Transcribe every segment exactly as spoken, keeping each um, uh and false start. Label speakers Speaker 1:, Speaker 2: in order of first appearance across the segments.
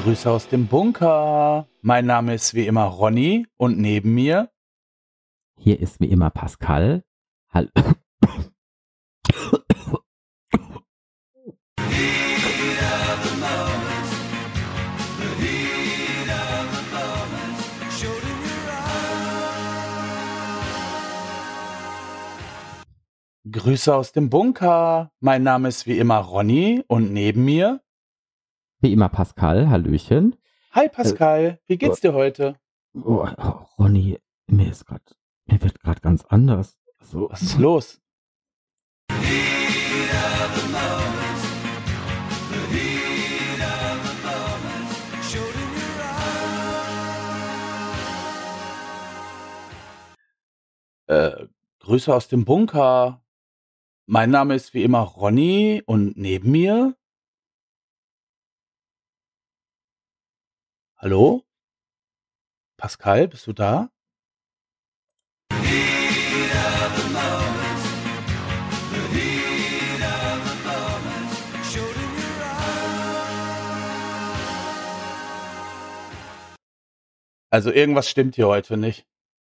Speaker 1: Grüße aus dem Bunker. Mein Name ist wie immer Ronny und neben mir
Speaker 2: Hier ist wie immer Pascal. Hallo.
Speaker 1: Grüße aus dem Bunker. Mein Name ist wie immer Ronny und neben mir
Speaker 2: Wie immer Pascal. Hallöchen.
Speaker 1: Hi Pascal, wie geht's dir heute?
Speaker 2: Oh, oh, Ronny, mir ist grad, mir wird gerade ganz anders. So.
Speaker 1: Was ist los? Äh, Grüße aus dem Bunker. Mein Name ist wie immer Ronny und neben mir Hallo? Pascal, bist du da? Also irgendwas stimmt hier heute nicht.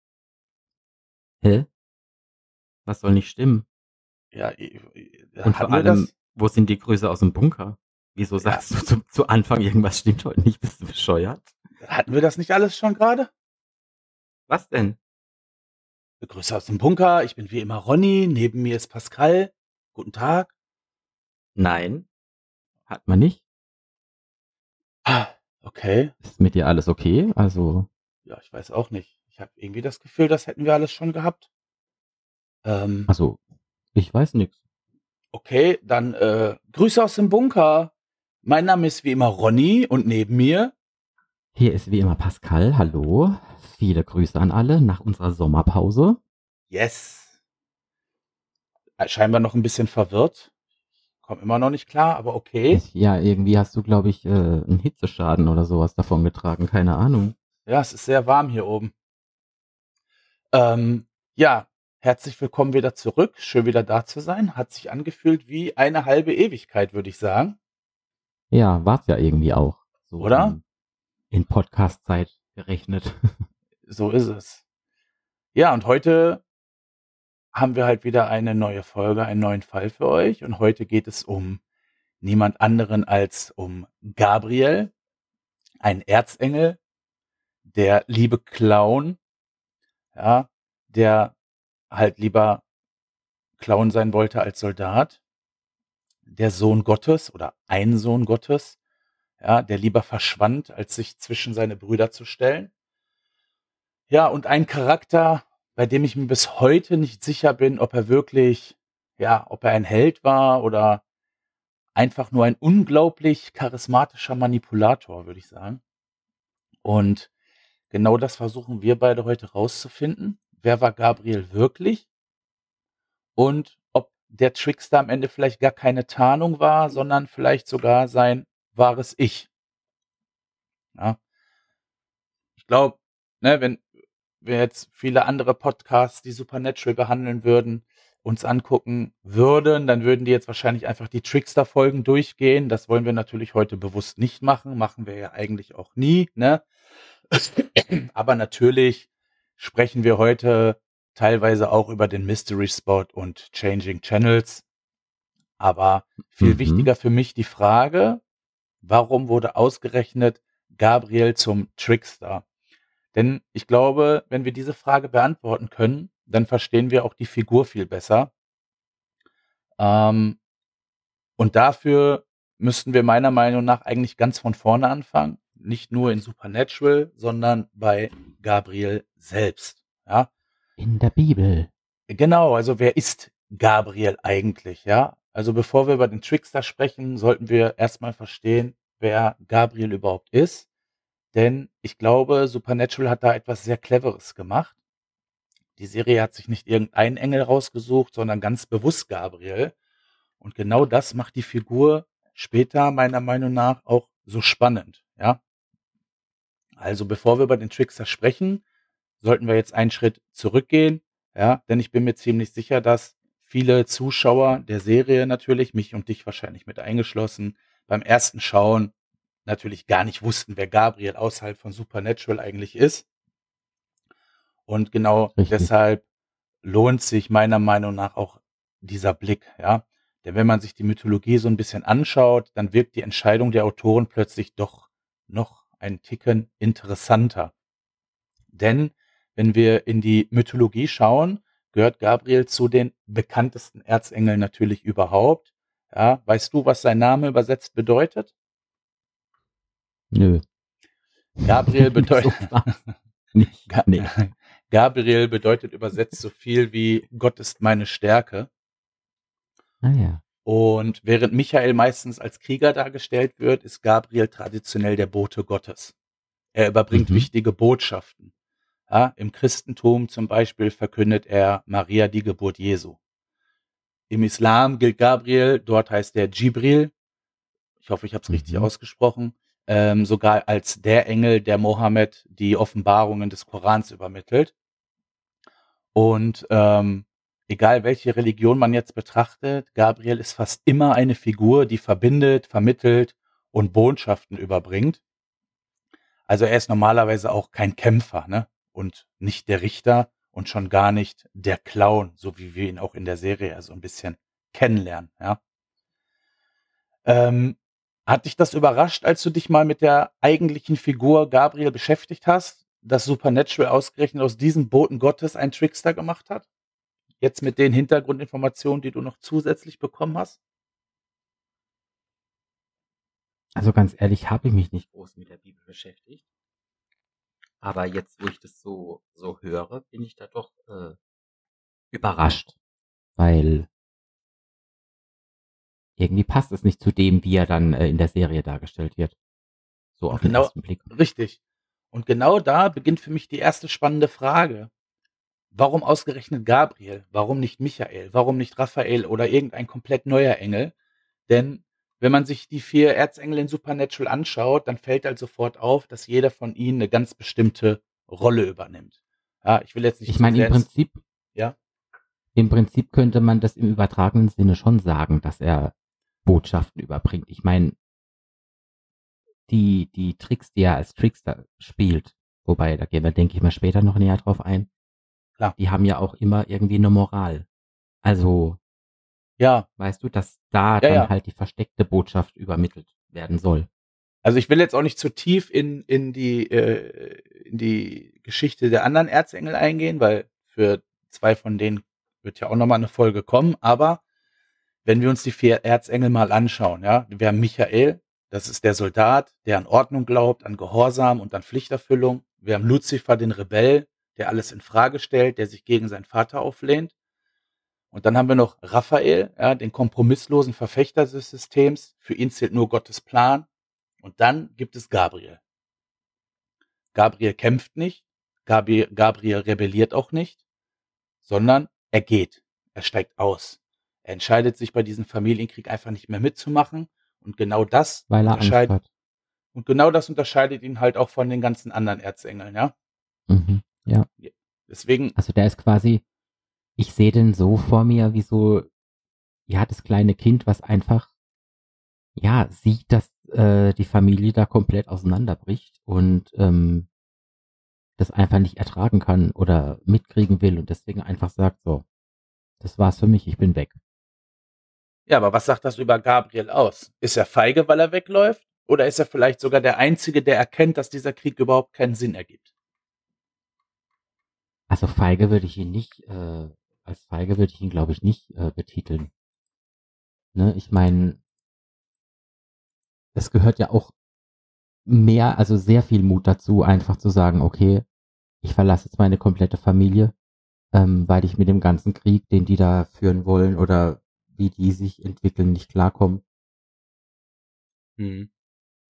Speaker 2: Hä? Was soll nicht stimmen?
Speaker 1: Ja, i- i-
Speaker 2: Und vor
Speaker 1: hatten wir
Speaker 2: allem,
Speaker 1: das?
Speaker 2: wo sind die Grüße aus dem Bunker? Wieso
Speaker 1: Ja.
Speaker 2: sagst du zu, zu Anfang, irgendwas stimmt heute nicht? Bist du bescheuert?
Speaker 1: Hatten wir das nicht alles schon gerade?
Speaker 2: Was denn?
Speaker 1: Grüße aus dem Bunker. Ich bin wie immer Ronny. Neben mir ist Pascal. Guten Tag.
Speaker 2: Nein, hat man nicht.
Speaker 1: Ah, okay.
Speaker 2: Ist mit dir alles okay? Also,
Speaker 1: Ja, ich weiß auch nicht. Ich habe irgendwie das Gefühl, das hätten wir alles schon gehabt. Ähm,
Speaker 2: also, ich weiß nichts.
Speaker 1: okay, dann äh, Grüße aus dem Bunker. Mein Name ist wie immer Ronny und neben mir
Speaker 2: Hier ist wie immer Pascal. Hallo. Viele Grüße an alle nach unserer Sommerpause.
Speaker 1: Yes. Äh, Scheinbar noch ein bisschen verwirrt. Komm immer noch nicht klar, aber okay.
Speaker 2: Ich, ja, irgendwie hast du, glaube ich, äh, einen Hitzeschaden oder sowas davon getragen. Keine Ahnung.
Speaker 1: Ja, es ist sehr warm hier oben. Ähm, ja, herzlich willkommen wieder zurück. Schön wieder da zu sein. Hat sich angefühlt wie eine halbe Ewigkeit, würde ich sagen.
Speaker 2: Ja, war's ja irgendwie auch. So
Speaker 1: Oder?
Speaker 2: In, in Podcast-Zeit gerechnet.
Speaker 1: So ist es. Ja, und heute haben wir halt wieder eine neue Folge, einen neuen Fall für euch. Und heute geht es um niemand anderen als um Gabriel, ein Erzengel, der liebe Clown, ja, der halt lieber Clown sein wollte als Soldat, der Sohn Gottes oder ein Sohn Gottes, ja, der lieber verschwand, als sich zwischen seine Brüder zu stellen. Ja, und ein Charakter, bei dem ich mir bis heute nicht sicher bin, ob er wirklich, ja, ob er ein Held war oder einfach nur ein unglaublich charismatischer Manipulator, würde ich sagen. Und genau das versuchen wir beide heute rauszufinden. Wer war Gabriel wirklich? Und ob der Trickster am Ende vielleicht gar keine Tarnung war, sondern vielleicht sogar sein wahres Ich. Ja. Ich glaube, ne, wenn wir jetzt viele andere Podcasts, die Supernatural behandeln würden, uns angucken würden, dann würden die jetzt wahrscheinlich einfach die Trickster-Folgen durchgehen. Das wollen wir natürlich heute bewusst nicht machen. Machen wir ja eigentlich auch nie, ne? Aber natürlich sprechen wir heute teilweise auch über den Mystery Spot und Changing Channels. Aber viel
Speaker 2: Mhm.
Speaker 1: wichtiger für mich die Frage, warum wurde ausgerechnet Gabriel zum Trickster? Denn ich glaube, wenn wir diese Frage beantworten können, dann verstehen wir auch die Figur viel besser. Ähm, und dafür müssten wir meiner Meinung nach eigentlich ganz von vorne anfangen. Nicht nur in Supernatural, sondern bei Gabriel selbst. Ja?
Speaker 2: In der Bibel.
Speaker 1: Genau, also wer ist Gabriel eigentlich? Ja? Also bevor wir über den Trickster sprechen, sollten wir erstmal verstehen, wer Gabriel überhaupt ist. Denn ich glaube, Supernatural hat da etwas sehr Cleveres gemacht. Die Serie hat sich nicht irgendeinen Engel rausgesucht, sondern ganz bewusst Gabriel. Und genau das macht die Figur später meiner Meinung nach auch so spannend. Ja? Also bevor wir über den Trickster sprechen, sollten wir jetzt einen Schritt zurückgehen. Ja? Denn ich bin mir ziemlich sicher, dass viele Zuschauer der Serie natürlich, mich und dich wahrscheinlich mit eingeschlossen, beim ersten Schauen natürlich gar nicht wussten, wer Gabriel außerhalb von Supernatural eigentlich ist. Und genau
Speaker 2: Richtig.
Speaker 1: deshalb lohnt sich meiner Meinung nach auch dieser Blick, ja. Denn wenn man sich die Mythologie so ein bisschen anschaut, dann wirkt die Entscheidung der Autoren plötzlich doch noch ein Ticken interessanter. Denn wenn wir in die Mythologie schauen, gehört Gabriel zu den bekanntesten Erzengeln natürlich überhaupt. Ja, weißt du, was sein Name übersetzt bedeutet?
Speaker 2: Nö.
Speaker 1: Gabriel bedeutet
Speaker 2: nicht.
Speaker 1: Ga
Speaker 2: Nee.
Speaker 1: Gabriel bedeutet übersetzt so viel wie Gott ist meine Stärke.
Speaker 2: Ah ja.
Speaker 1: Und während Michael meistens als Krieger dargestellt wird, ist Gabriel traditionell der Bote Gottes. Er überbringt
Speaker 2: Mhm.
Speaker 1: wichtige Botschaften. Ja, im Christentum zum Beispiel verkündet er Maria die Geburt Jesu. Im Islam gilt Gabriel, dort heißt er Jibril, ich hoffe, ich habe es richtig
Speaker 2: Mhm.
Speaker 1: ausgesprochen, ähm, sogar als der Engel, der Mohammed die Offenbarungen des Korans übermittelt. Und ähm, egal welche Religion man jetzt betrachtet, Gabriel ist fast immer eine Figur, die verbindet, vermittelt und Botschaften überbringt. Also er ist normalerweise auch kein Kämpfer, ne? Und nicht der Richter und schon gar nicht der Clown, so wie wir ihn auch in der Serie so ein bisschen kennenlernen, ja. Ähm, hat dich das überrascht, als du dich mal mit der eigentlichen Figur Gabriel beschäftigt hast, dass Supernatural ausgerechnet aus diesem Boten Gottes einen Trickster gemacht hat? Jetzt mit den Hintergrundinformationen, die du noch zusätzlich bekommen hast?
Speaker 2: Also ganz ehrlich, habe ich mich nicht groß mit der Bibel beschäftigt. Aber jetzt, wo ich das so, so höre, bin ich da doch äh, überrascht. Weil irgendwie passt es nicht zu dem, wie er dann äh, in der Serie dargestellt wird. So auf den
Speaker 1: Genau,
Speaker 2: ersten Blick.
Speaker 1: richtig. Und genau da beginnt für mich die erste spannende Frage. Warum ausgerechnet Gabriel? Warum nicht Michael? Warum nicht Raphael oder irgendein komplett neuer Engel? Denn wenn man sich die vier Erzengel in Supernatural anschaut, dann fällt halt sofort auf, dass jeder von ihnen eine ganz bestimmte Rolle übernimmt. Ja, ich will jetzt nicht
Speaker 2: Ich
Speaker 1: zu
Speaker 2: meine,
Speaker 1: sehr
Speaker 2: im
Speaker 1: ins,
Speaker 2: Prinzip,
Speaker 1: ja,
Speaker 2: im Prinzip könnte man das im übertragenen Sinne schon sagen, dass er Botschaften überbringt. Ich meine, die, die Tricks, die er als Trickster spielt, wobei, da gehen wir, denke ich mal, später noch näher drauf ein,
Speaker 1: klar.
Speaker 2: die haben ja auch immer irgendwie eine Moral. Also,
Speaker 1: Ja,
Speaker 2: weißt du, dass da
Speaker 1: ja,
Speaker 2: dann
Speaker 1: ja.
Speaker 2: halt die versteckte Botschaft übermittelt werden soll.
Speaker 1: Also ich will jetzt auch nicht zu tief in, in, die, äh, in die Geschichte der anderen Erzengel eingehen, weil für zwei von denen wird ja auch nochmal eine Folge kommen. Aber wenn wir uns die vier Erzengel mal anschauen, ja, wir haben Michael, das ist der Soldat, der an Ordnung glaubt, an Gehorsam und an Pflichterfüllung. Wir haben Luzifer, den Rebell, der alles in Frage stellt, der sich gegen seinen Vater auflehnt. Und dann haben wir noch Raphael, ja, den kompromisslosen Verfechter des Systems. Für ihn zählt nur Gottes Plan. Und dann gibt es Gabriel. Gabriel kämpft nicht, Gabriel, Gabriel rebelliert auch nicht, sondern er geht, er steigt aus. Er entscheidet sich bei diesem Familienkrieg einfach nicht mehr mitzumachen und genau das
Speaker 2: Weil er Angst
Speaker 1: unterscheidet
Speaker 2: hat.
Speaker 1: und genau das unterscheidet ihn halt auch von den ganzen anderen Erzengeln, ja?
Speaker 2: Mhm, ja.
Speaker 1: Deswegen,
Speaker 2: Also der ist quasi, ich sehe den so vor mir wie so, ja, das kleine Kind, was einfach, ja, sieht, dass äh, die Familie da komplett auseinanderbricht und ähm, das einfach nicht ertragen kann oder mitkriegen will und deswegen einfach sagt, so, das war's für mich, ich bin weg.
Speaker 1: ja, aber was sagt das über Gabriel aus? Ist er feige, weil er wegläuft? Oder ist er vielleicht sogar der Einzige, der erkennt, dass dieser Krieg überhaupt keinen Sinn ergibt?
Speaker 2: Also feige würde ich ihn nicht, äh, als feige würde ich ihn, glaube ich, nicht äh, betiteln. Ne? Ich meine, es gehört ja auch mehr, also sehr viel Mut dazu, einfach zu sagen, okay, ich verlasse jetzt meine komplette Familie, ähm, weil ich mit dem ganzen Krieg, den die da führen wollen oder wie die sich entwickeln, nicht klarkomme.
Speaker 1: Hm.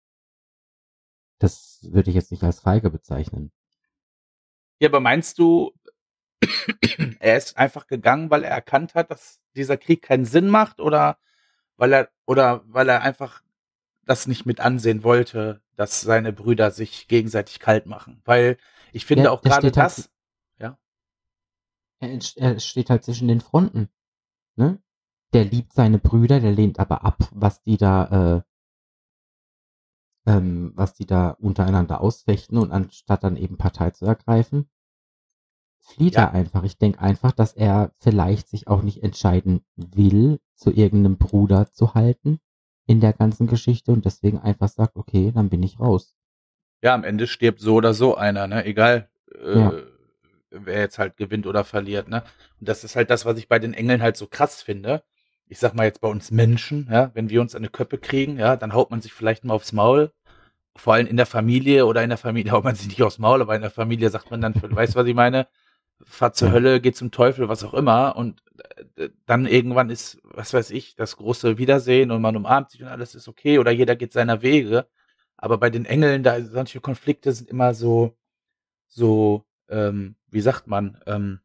Speaker 2: Das würde ich jetzt nicht als feige bezeichnen.
Speaker 1: Ja, aber meinst du, er ist einfach gegangen, weil er erkannt hat, dass dieser Krieg keinen Sinn macht oder weil er oder weil er einfach das nicht mit ansehen wollte, dass seine Brüder sich gegenseitig kalt machen? Weil ich finde
Speaker 2: Der,
Speaker 1: auch
Speaker 2: der
Speaker 1: gerade
Speaker 2: steht halt,
Speaker 1: das, ja,
Speaker 2: er, entst- er steht halt zwischen den Fronten. Ne? Der liebt seine Brüder, der lehnt aber ab, was die da, äh, ähm, was die da untereinander ausfechten und anstatt dann eben Partei zu ergreifen, flieht
Speaker 1: Ja,
Speaker 2: er einfach. Ich denke einfach, dass er vielleicht sich auch nicht entscheiden will, zu irgendeinem Bruder zu halten in der ganzen Geschichte und deswegen einfach sagt, okay, dann bin ich raus.
Speaker 1: ja, am Ende stirbt so oder so einer, ne? Egal,
Speaker 2: Ja,
Speaker 1: äh, wer jetzt halt gewinnt oder verliert, ne? Und das ist halt das, was ich bei den Engeln halt so krass finde. Ich sag mal jetzt bei uns Menschen, ja, wenn wir uns an die Köppe kriegen, ja, dann haut man sich vielleicht mal aufs Maul. Vor allem in der Familie oder in der Familie haut man sich nicht aufs Maul, aber in der Familie sagt man dann, weißt du, was ich meine? Fahr zur
Speaker 2: ja,
Speaker 1: Hölle, geh zum Teufel, was auch immer. Und äh, dann irgendwann ist, was weiß ich, das große Wiedersehen und man umarmt sich und alles ist okay oder jeder geht seiner Wege. Aber bei den Engeln, da solche Konflikte sind immer so, so, ähm, wie sagt man, ähm,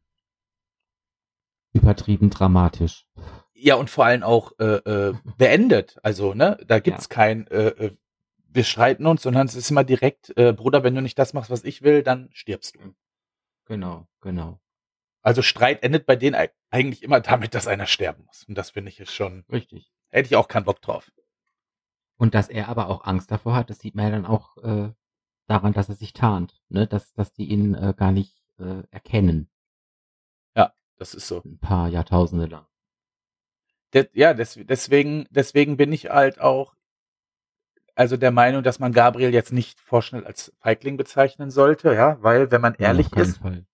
Speaker 2: übertrieben dramatisch.
Speaker 1: ja, und vor allem auch äh, äh, beendet. Also, ne, da
Speaker 2: Ja,
Speaker 1: gibt's kein, äh, äh, wir streiten uns, sondern es ist immer direkt, äh, Bruder, wenn du nicht das machst, was ich will, dann stirbst du.
Speaker 2: genau, genau.
Speaker 1: Also Streit endet bei denen eig- eigentlich immer damit, dass einer sterben muss. Und das finde ich ist schon,
Speaker 2: Richtig.
Speaker 1: hätte ich auch keinen Bock drauf.
Speaker 2: Und dass er aber auch Angst davor hat, das sieht man ja dann auch äh, daran, dass er sich tarnt, ne? Dass, dass die ihn äh, gar nicht äh, erkennen,
Speaker 1: Ja, das ist so.
Speaker 2: ein paar Jahrtausende lang.
Speaker 1: De ja, des deswegen, deswegen bin ich halt auch, also der Meinung, dass man Gabriel jetzt nicht vorschnell als Feigling bezeichnen sollte, ja, weil, wenn man
Speaker 2: Nein, auf
Speaker 1: ehrlich
Speaker 2: keinen
Speaker 1: ist,
Speaker 2: Fall.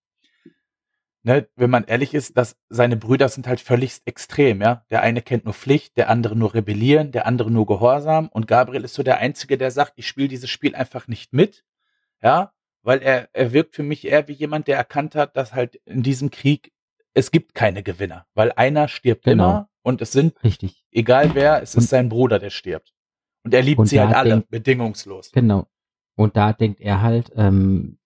Speaker 1: ne, wenn man ehrlich ist, dass seine Brüder sind halt völlig extrem, ja. Der eine kennt nur Pflicht, der andere nur Rebellieren, der andere nur Gehorsam und Gabriel ist so der Einzige, der sagt, ich spiele dieses Spiel einfach nicht mit, ja, weil er, er wirkt für mich eher wie jemand, der erkannt hat, dass halt in diesem Krieg es gibt keine Gewinner, weil einer stirbt
Speaker 2: Genau,
Speaker 1: immer und es sind,
Speaker 2: richtig.
Speaker 1: egal wer, es ist
Speaker 2: Und,
Speaker 1: sein Bruder, der stirbt. Und er liebt
Speaker 2: und
Speaker 1: sie halt
Speaker 2: da
Speaker 1: alle,
Speaker 2: denkt,
Speaker 1: bedingungslos.
Speaker 2: genau, und da denkt er halt, ähm,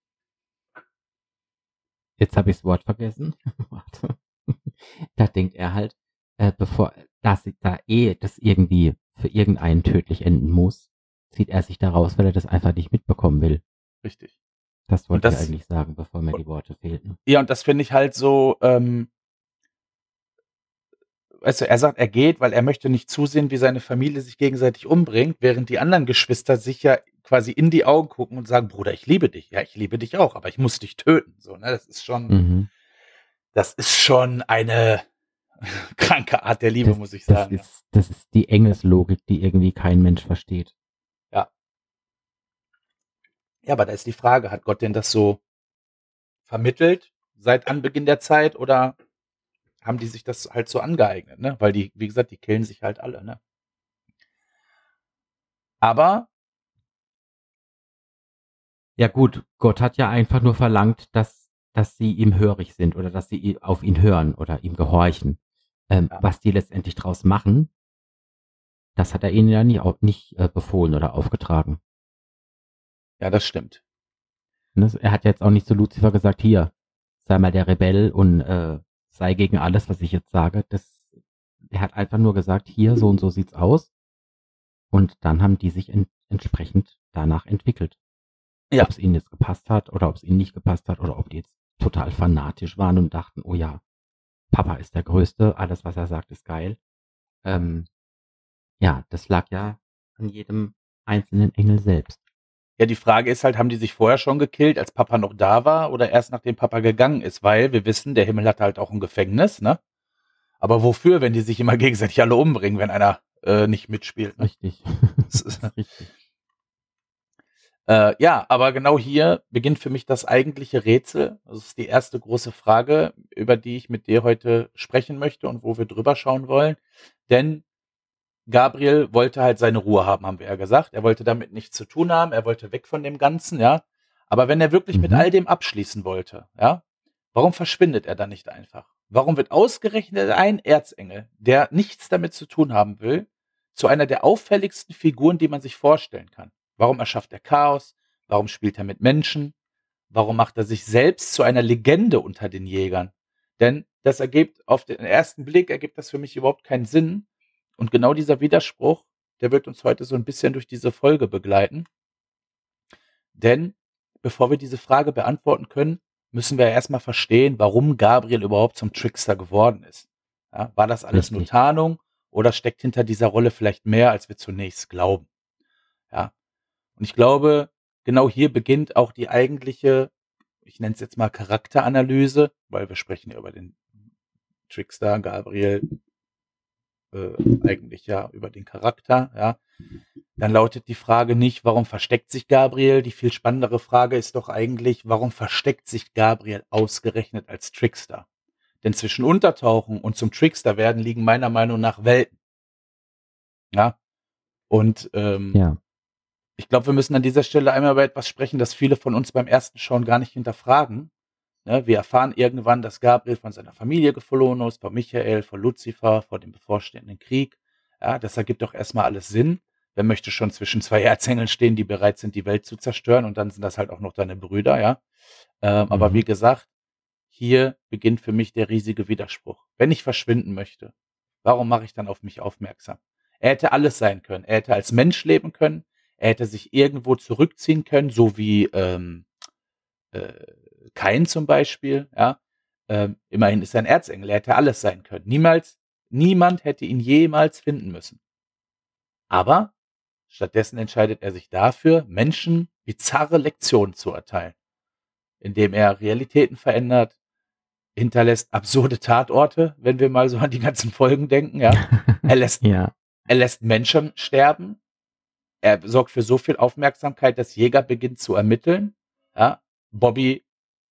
Speaker 2: jetzt habe ich das Wort vergessen. Warte. Da denkt er halt, äh, bevor, dass da eh das irgendwie für irgendeinen tödlich enden muss, zieht er sich da raus, weil er das einfach nicht mitbekommen will.
Speaker 1: Richtig.
Speaker 2: Das
Speaker 1: Und
Speaker 2: wollte ich
Speaker 1: das,
Speaker 2: eigentlich sagen, bevor mir die Worte fehlten.
Speaker 1: ja, und das finde ich halt so, ähm, weißt du, er sagt, er geht, weil er möchte nicht zusehen, wie seine Familie sich gegenseitig umbringt, während die anderen Geschwister sich ja quasi in die Augen gucken und sagen, Bruder, ich liebe dich. Ja, ich liebe dich auch, aber ich muss dich töten. So, ne, das ist schon,
Speaker 2: Mhm.
Speaker 1: das ist schon eine kranke Art der Liebe,
Speaker 2: Das,
Speaker 1: muss ich
Speaker 2: das
Speaker 1: sagen. Ja.
Speaker 2: ist, das ist die Engelslogik, die irgendwie kein Mensch versteht.
Speaker 1: Ja. Ja, aber da ist die Frage, hat Gott denn das so vermittelt seit Anbeginn der Zeit oder haben die sich das halt so angeeignet, ne? Weil die, wie gesagt, die killen sich halt alle, ne? Aber,
Speaker 2: Ja gut, Gott hat ja einfach nur verlangt, dass, dass sie ihm hörig sind oder dass sie auf ihn hören oder ihm gehorchen. Ähm,
Speaker 1: ja,
Speaker 2: was die letztendlich draus machen, das hat er ihnen ja nie, au- nicht äh, befohlen oder aufgetragen.
Speaker 1: ja, das stimmt.
Speaker 2: Ne? Er hat jetzt auch nicht zu Luzifer gesagt, hier, sei mal der Rebell und äh, sei gegen alles, was ich jetzt sage. Das, er hat einfach nur gesagt, hier, so und so sieht's aus. Und dann haben die sich en entsprechend danach entwickelt.
Speaker 1: Ja,
Speaker 2: Ob es ihnen jetzt gepasst hat oder ob es ihnen nicht gepasst hat oder ob die jetzt total fanatisch waren und dachten, oh ja, Papa ist der Größte, alles, was er sagt, ist geil. Ähm, ja, das lag ja an jedem einzelnen Engel selbst.
Speaker 1: ja, die Frage ist halt, haben die sich vorher schon gekillt, als Papa noch da war oder erst nachdem Papa gegangen ist? Weil wir wissen, der Himmel hat halt auch ein Gefängnis, ne? Aber wofür, wenn die sich immer gegenseitig alle umbringen, wenn einer äh, nicht mitspielt, ne?
Speaker 2: Richtig.
Speaker 1: Das
Speaker 2: Das
Speaker 1: ist,
Speaker 2: ist richtig.
Speaker 1: äh, ja, aber genau hier beginnt für mich das eigentliche Rätsel. Das ist die erste große Frage, über die ich mit dir heute sprechen möchte und wo wir drüber schauen wollen. Denn Gabriel wollte halt seine Ruhe haben, haben wir ja gesagt. Er wollte damit nichts zu tun haben, er wollte weg von dem Ganzen, ja. Aber wenn er wirklich mit
Speaker 2: Mhm.
Speaker 1: all dem abschließen wollte, ja, warum verschwindet er dann nicht einfach? Warum wird ausgerechnet ein Erzengel, der nichts damit zu tun haben will, zu einer der auffälligsten Figuren, die man sich vorstellen kann? Warum erschafft er Chaos? Warum spielt er mit Menschen? Warum macht er sich selbst zu einer Legende unter den Jägern? Denn das ergibt auf den ersten Blick ergibt das für mich überhaupt keinen Sinn. Und genau dieser Widerspruch, der wird uns heute so ein bisschen durch diese Folge begleiten. Denn bevor wir diese Frage beantworten können, müssen wir ja erstmal verstehen, warum Gabriel überhaupt zum Trickster geworden ist. Ja, war das alles nur
Speaker 2: Richtig.
Speaker 1: Tarnung oder steckt hinter dieser Rolle vielleicht mehr, als wir zunächst glauben? Ja. Und ich glaube, genau hier beginnt auch die eigentliche, ich nenne es jetzt mal Charakteranalyse, weil wir sprechen ja über den Trickster Gabriel, äh, eigentlich ja über den Charakter, ja. Dann lautet die Frage nicht, warum versteckt sich Gabriel? Die viel spannendere Frage ist doch eigentlich, warum versteckt sich Gabriel ausgerechnet als Trickster? Denn zwischen Untertauchen und zum Trickster werden liegen meiner Meinung nach Welten. Ja. Und ähm,
Speaker 2: Ja.
Speaker 1: ich glaube, wir müssen an dieser Stelle einmal über etwas sprechen, das viele von uns beim ersten Schauen gar nicht hinterfragen. Ne, wir erfahren irgendwann, dass Gabriel von seiner Familie geflohen ist, von Michael, von Lucifer, vor dem bevorstehenden Krieg. Ja, das ergibt doch erstmal alles Sinn. Wer möchte schon zwischen zwei Erzengeln stehen, die bereit sind, die Welt zu zerstören, und dann sind das halt auch noch deine Brüder, ja. Ähm,
Speaker 2: Mhm.
Speaker 1: Aber wie gesagt, hier beginnt für mich der riesige Widerspruch. Wenn ich verschwinden möchte, warum mache ich dann auf mich aufmerksam? Er hätte alles sein können. Er hätte als Mensch leben können. Er hätte sich irgendwo zurückziehen können, so wie ähm, äh, Kain zum Beispiel. Ja, ähm, immerhin ist er ein Erzengel. Er hätte alles sein können. Niemals, niemand hätte ihn jemals finden müssen. Aber stattdessen entscheidet er sich dafür, Menschen bizarre Lektionen zu erteilen, indem er Realitäten verändert, hinterlässt absurde Tatorte, wenn wir mal so an die ganzen Folgen denken, ja. Er lässt,
Speaker 2: ja.
Speaker 1: er lässt Menschen sterben. Er sorgt für so viel Aufmerksamkeit, dass Jäger beginnt zu ermitteln. Ja. Bobby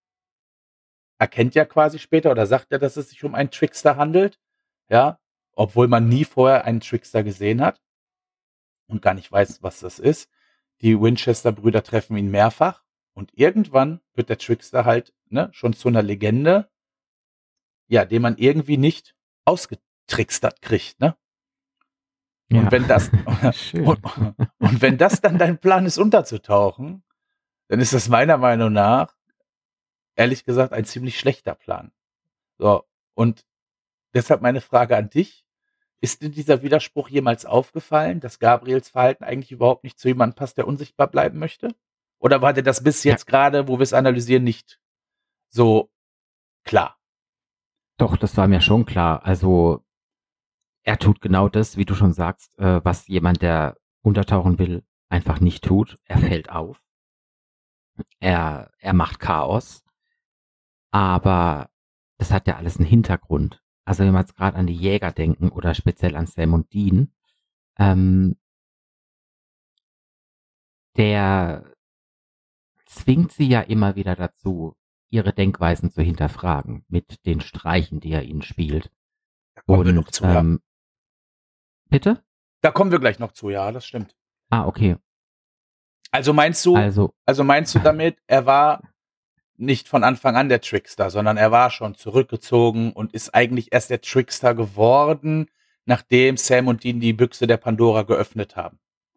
Speaker 1: erkennt ja quasi später oder sagt ja, dass es sich um einen Trickster handelt. Ja. Obwohl man nie vorher einen Trickster gesehen hat und gar nicht weiß, was das ist. Die Winchester-Brüder treffen ihn mehrfach und irgendwann wird der Trickster halt, ne, schon zu einer Legende, ja, den man irgendwie nicht ausgetrickstert kriegt, ne?
Speaker 2: Ja.
Speaker 1: Und wenn das
Speaker 2: Schön.
Speaker 1: und, und wenn das dann dein Plan ist, unterzutauchen, dann ist das meiner Meinung nach, ehrlich gesagt, ein ziemlich schlechter Plan. So, und deshalb meine Frage an dich: Ist dir dieser Widerspruch jemals aufgefallen, dass Gabriels Verhalten eigentlich überhaupt nicht zu jemandem passt, der unsichtbar bleiben möchte? Oder war dir das bis
Speaker 2: Ja.
Speaker 1: jetzt gerade, wo wir es analysieren, nicht so klar?
Speaker 2: Doch, das war mir schon klar. Also er tut genau das, wie du schon sagst, äh, was jemand, der untertauchen will, einfach nicht tut. Er fällt auf. Er, er macht Chaos. Aber das hat ja alles einen Hintergrund. Also wenn wir jetzt gerade an die Jäger denken oder speziell an Sam und Dean, ähm, der zwingt sie ja immer wieder dazu, ihre Denkweisen zu hinterfragen mit den Streichen, die er ihnen spielt.
Speaker 1: Da kommen
Speaker 2: Und
Speaker 1: wir noch zu, ja.
Speaker 2: ähm, bitte?
Speaker 1: Da kommen wir gleich noch zu, ja, das stimmt.
Speaker 2: Ah, okay.
Speaker 1: Also meinst du,
Speaker 2: Also,
Speaker 1: also meinst du damit, er war nicht von Anfang an der Trickster, sondern er war schon zurückgezogen und ist eigentlich erst der Trickster geworden, nachdem Sam und Dean die Büchse der Pandora geöffnet haben?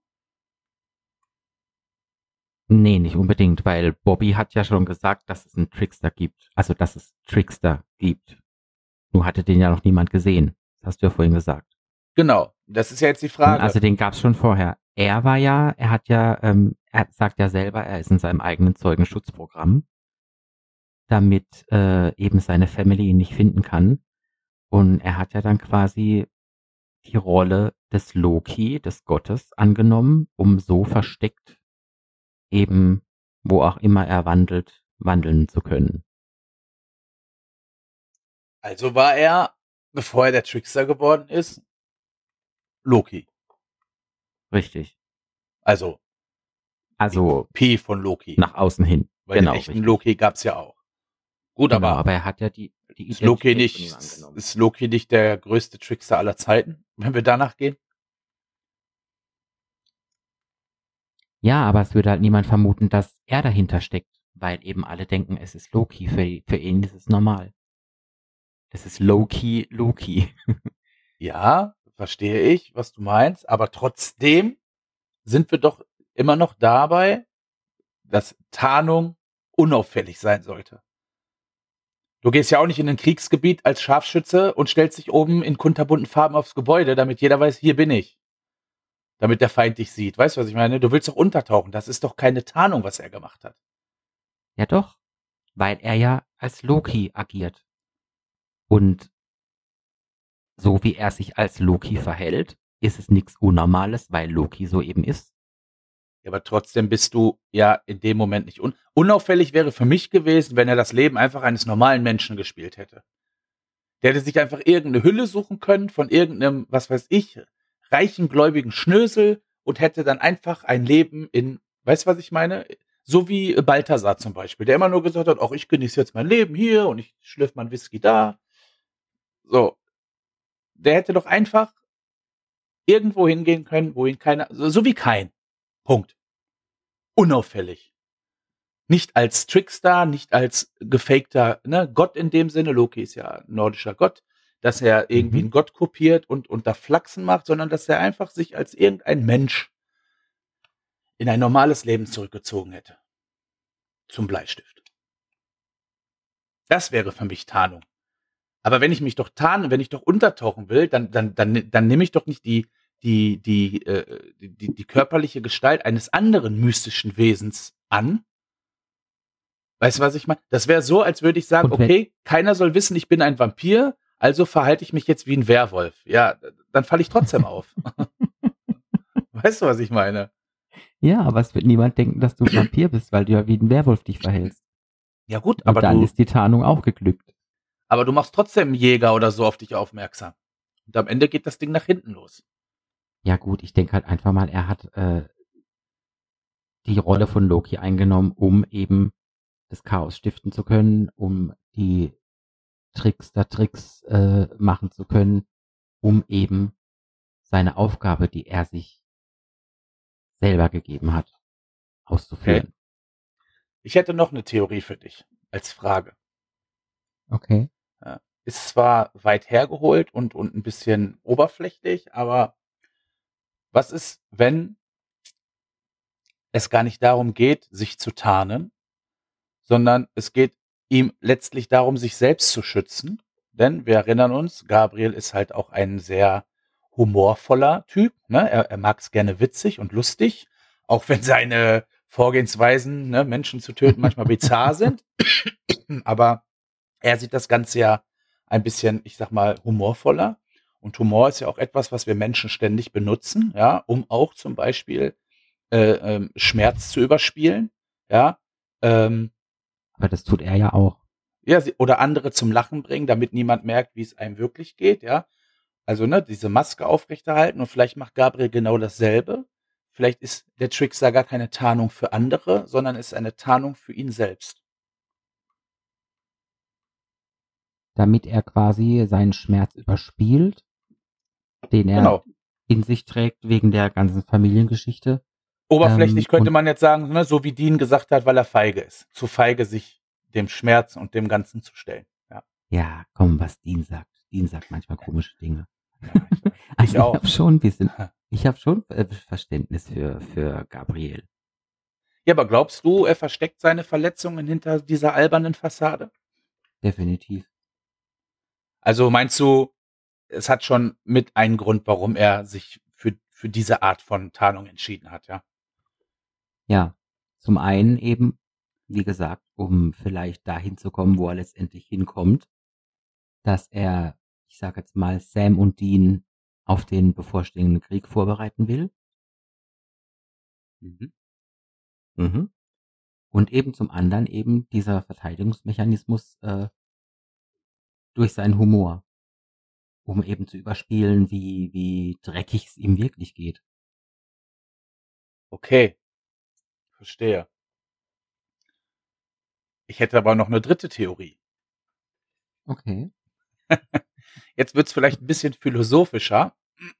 Speaker 2: nee, nicht unbedingt, weil Bobby hat ja schon gesagt, dass es einen Trickster gibt. Also, dass es Trickster gibt. Nur hatte den ja noch niemand gesehen. Das hast du ja vorhin gesagt.
Speaker 1: Genau, das ist ja jetzt die
Speaker 2: Und
Speaker 1: Frage.
Speaker 2: also den gab's schon vorher. Er war ja, er hat ja, ähm, er sagt ja selber, er ist in seinem eigenen Zeugenschutzprogramm, damit äh, eben seine Family ihn nicht finden kann. Und er hat ja dann quasi die Rolle des Loki, des Gottes, angenommen, um so versteckt eben, wo auch immer er wandelt, wandeln zu können.
Speaker 1: Also war er, bevor er der Trickster geworden ist, Loki.
Speaker 2: Richtig.
Speaker 1: Also
Speaker 2: Also
Speaker 1: P von Loki.
Speaker 2: nach außen hin.
Speaker 1: Weil
Speaker 2: Genau,
Speaker 1: den echten
Speaker 2: richtig.
Speaker 1: Loki gab's ja auch. Gut,
Speaker 2: Genau,
Speaker 1: aber
Speaker 2: aber er hat ja die, die
Speaker 1: ist Loki
Speaker 2: Identität von ihm
Speaker 1: nicht,
Speaker 2: angenommen.
Speaker 1: ist Loki nicht der größte Trickster aller Zeiten, wenn wir danach gehen?
Speaker 2: Ja, aber es würde halt niemand vermuten, dass er dahinter steckt, weil eben alle denken, es ist Loki. Für, für ihn ist es normal. Es ist Loki, Loki.
Speaker 1: Ja, verstehe ich, was du meinst, aber trotzdem sind wir doch immer noch dabei, dass Tarnung unauffällig sein sollte. Du gehst ja auch nicht in ein Kriegsgebiet als Scharfschütze und stellst dich oben in kunterbunten Farben aufs Gebäude, damit jeder weiß, hier bin ich. Damit der Feind dich sieht. Weißt du, was ich meine? Du willst doch untertauchen. Das ist doch keine Tarnung, was er gemacht hat.
Speaker 2: Ja doch, weil er ja als Loki agiert. Und so wie er sich als Loki verhält, ist es nichts Unnormales, weil Loki so eben ist.
Speaker 1: Ja, aber trotzdem bist du ja in dem Moment nicht un unauffällig wäre für mich gewesen, wenn er das Leben einfach eines normalen Menschen gespielt hätte. Der hätte sich einfach irgendeine Hülle suchen können von irgendeinem, was weiß ich, reichen, gläubigen Schnösel und hätte dann einfach ein Leben in, weißt du, was ich meine? So wie Balthasar zum Beispiel, der immer nur gesagt hat, ach, ich genieße jetzt mein Leben hier und ich schlürfe mein Whisky da. So. Der hätte doch einfach irgendwo hingehen können, wo ihn keiner, so, so wie kein. Punkt. Unauffällig. Nicht als Trickster, nicht als gefakter, ne, Gott in dem Sinne, Loki ist ja ein nordischer Gott, dass er irgendwie
Speaker 2: Mhm.
Speaker 1: einen Gott kopiert und, und da Flachsen macht, sondern dass er einfach sich als irgendein Mensch in ein normales Leben zurückgezogen hätte. Zum Bleistift. Das wäre für mich Tarnung. Aber wenn ich mich doch tarnen, wenn ich doch untertauchen will, dann, dann, dann, dann nehme ich doch nicht die, die, die, äh, die, die körperliche Gestalt eines anderen mystischen Wesens an. Weißt du, was ich meine? Das wäre so, als würde ich sagen,
Speaker 2: Und wenn-
Speaker 1: okay, keiner soll wissen, ich bin ein Vampir, also verhalte ich mich jetzt wie ein Werwolf. Ja, dann falle ich trotzdem auf. Weißt du, was ich meine?
Speaker 2: Ja, aber es wird niemand denken, dass du ein Vampir bist, weil du ja wie ein Werwolf dich verhältst.
Speaker 1: Ja gut,
Speaker 2: Und
Speaker 1: aber
Speaker 2: dann
Speaker 1: du,
Speaker 2: ist die Tarnung auch geglückt.
Speaker 1: aber du machst trotzdem einen Jäger oder so auf dich aufmerksam. Und am Ende geht das Ding nach hinten los.
Speaker 2: Ja gut, ich denke halt einfach mal, er hat äh, die Rolle von Loki eingenommen, um eben das Chaos stiften zu können, um die Trickster-Tricks äh, machen zu können, um eben seine Aufgabe, die er sich selber gegeben hat, auszuführen.
Speaker 1: Ich hätte noch eine Theorie für dich als Frage.
Speaker 2: Okay.
Speaker 1: Ja. Ist zwar weit hergeholt und, und ein bisschen oberflächlich, aber was ist, wenn es gar nicht darum geht, sich zu tarnen, sondern es geht ihm letztlich darum, sich selbst zu schützen? Denn wir erinnern uns, Gabriel ist halt auch ein sehr humorvoller Typ. Ne? Er, er mag es gerne witzig und lustig, auch wenn seine Vorgehensweisen, ne, Menschen zu töten, manchmal bizarr sind. Aber er sieht das Ganze ja ein bisschen, ich sag mal, humorvoller. Und Humor ist ja auch etwas, was wir Menschen ständig benutzen, ja, um auch zum Beispiel äh, ähm, Schmerz zu überspielen, ja, ähm,
Speaker 2: Aber das tut er ja auch.
Speaker 1: ja, sie, oder andere zum Lachen bringen, damit niemand merkt, wie es einem wirklich geht, ja. Also, ne, diese Maske aufrechterhalten und vielleicht macht Gabriel genau dasselbe. Vielleicht ist der Trickster gar keine Tarnung für andere, sondern ist eine Tarnung für ihn selbst.
Speaker 2: Damit er quasi seinen Schmerz überspielt, den er
Speaker 1: Genau.
Speaker 2: in sich trägt wegen der ganzen Familiengeschichte.
Speaker 1: Oberflächlich
Speaker 2: Ähm,
Speaker 1: könnte
Speaker 2: und-
Speaker 1: man jetzt sagen, ne, so wie Dean gesagt hat, weil er feige ist. Zu feige, sich dem Schmerz und dem Ganzen zu stellen. Ja,
Speaker 2: Ja, komm, was Dean sagt. Dean sagt manchmal komische Dinge.
Speaker 1: ja ich,
Speaker 2: Also
Speaker 1: ich auch.
Speaker 2: ich habe schon ein bisschen, ich habe schon äh, Verständnis für, für Gabriel.
Speaker 1: Ja, aber glaubst du, er versteckt seine Verletzungen hinter dieser albernen Fassade?
Speaker 2: Definitiv.
Speaker 1: Also meinst du, es hat schon mit einen Grund, warum er sich für, für diese Art von Tarnung entschieden hat, ja?
Speaker 2: Ja, zum einen eben, wie gesagt, um vielleicht dahin zu kommen, wo er letztendlich hinkommt, dass er, ich sage jetzt mal, Sam und Dean auf den bevorstehenden Krieg vorbereiten will.
Speaker 1: Mhm.
Speaker 2: Mhm. Und eben zum anderen eben dieser Verteidigungsmechanismus äh, durch seinen Humor, um eben zu überspielen, wie, wie dreckig es ihm wirklich geht.
Speaker 1: Okay, verstehe. Ich hätte aber noch eine dritte Theorie.
Speaker 2: Okay.
Speaker 1: Jetzt wird's vielleicht ein bisschen philosophischer.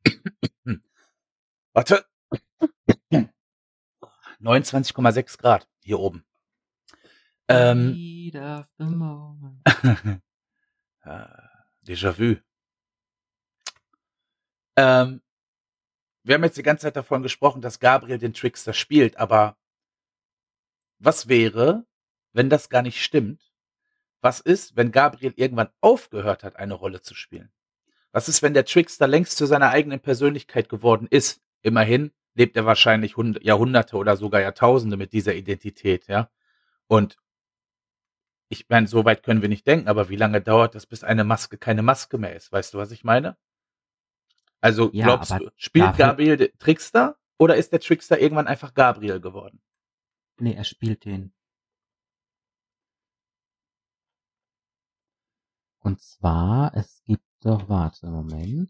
Speaker 1: Warte. neunundzwanzig Komma sechs Grad hier oben. Ähm,
Speaker 2: Heat of the moment.
Speaker 1: äh, Déjà-vu. Ähm, wir haben jetzt die ganze Zeit davon gesprochen, dass Gabriel den Trickster spielt, aber was wäre, wenn das gar nicht stimmt? Was ist, wenn Gabriel irgendwann aufgehört hat, eine Rolle zu spielen? Was ist, wenn der Trickster längst zu seiner eigenen Persönlichkeit geworden ist? Immerhin lebt er wahrscheinlich Hund- Jahrhunderte oder sogar Jahrtausende mit dieser Identität, ja? Und ich meine, so weit können wir nicht denken, aber wie lange dauert das, bis eine Maske keine Maske mehr ist? Weißt du, was ich meine? Also
Speaker 2: Ja,
Speaker 1: glaubst
Speaker 2: aber
Speaker 1: du, spielt
Speaker 2: dafür-
Speaker 1: Gabriel den Trickster Oder ist der Trickster irgendwann einfach Gabriel geworden?
Speaker 2: Nee, er spielt den. Und zwar, es gibt doch, warte, Moment.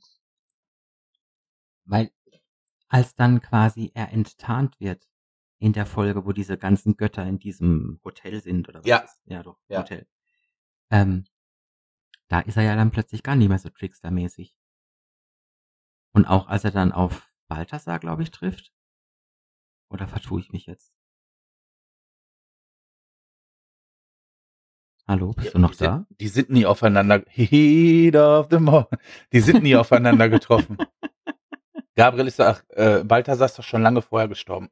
Speaker 2: Weil, als dann quasi er enttarnt wird in der Folge, wo diese ganzen Götter in diesem Hotel sind, oder was
Speaker 1: Ja.
Speaker 2: ist? Ja, doch,
Speaker 1: Ja.
Speaker 2: Hotel. Ähm, da ist er ja dann plötzlich gar nicht mehr so Trickster-mäßig. Und auch als er dann auf Balthasar, glaube ich, trifft. Oder vertue ich mich jetzt? Hallo, bist
Speaker 1: Ja,
Speaker 2: du noch
Speaker 1: die
Speaker 2: da?
Speaker 1: Sind, die sind nie aufeinander. Heat of the moment. Die sind nie aufeinander getroffen. Gabriel ist doch, äh, Balthasar ist doch schon lange vorher gestorben.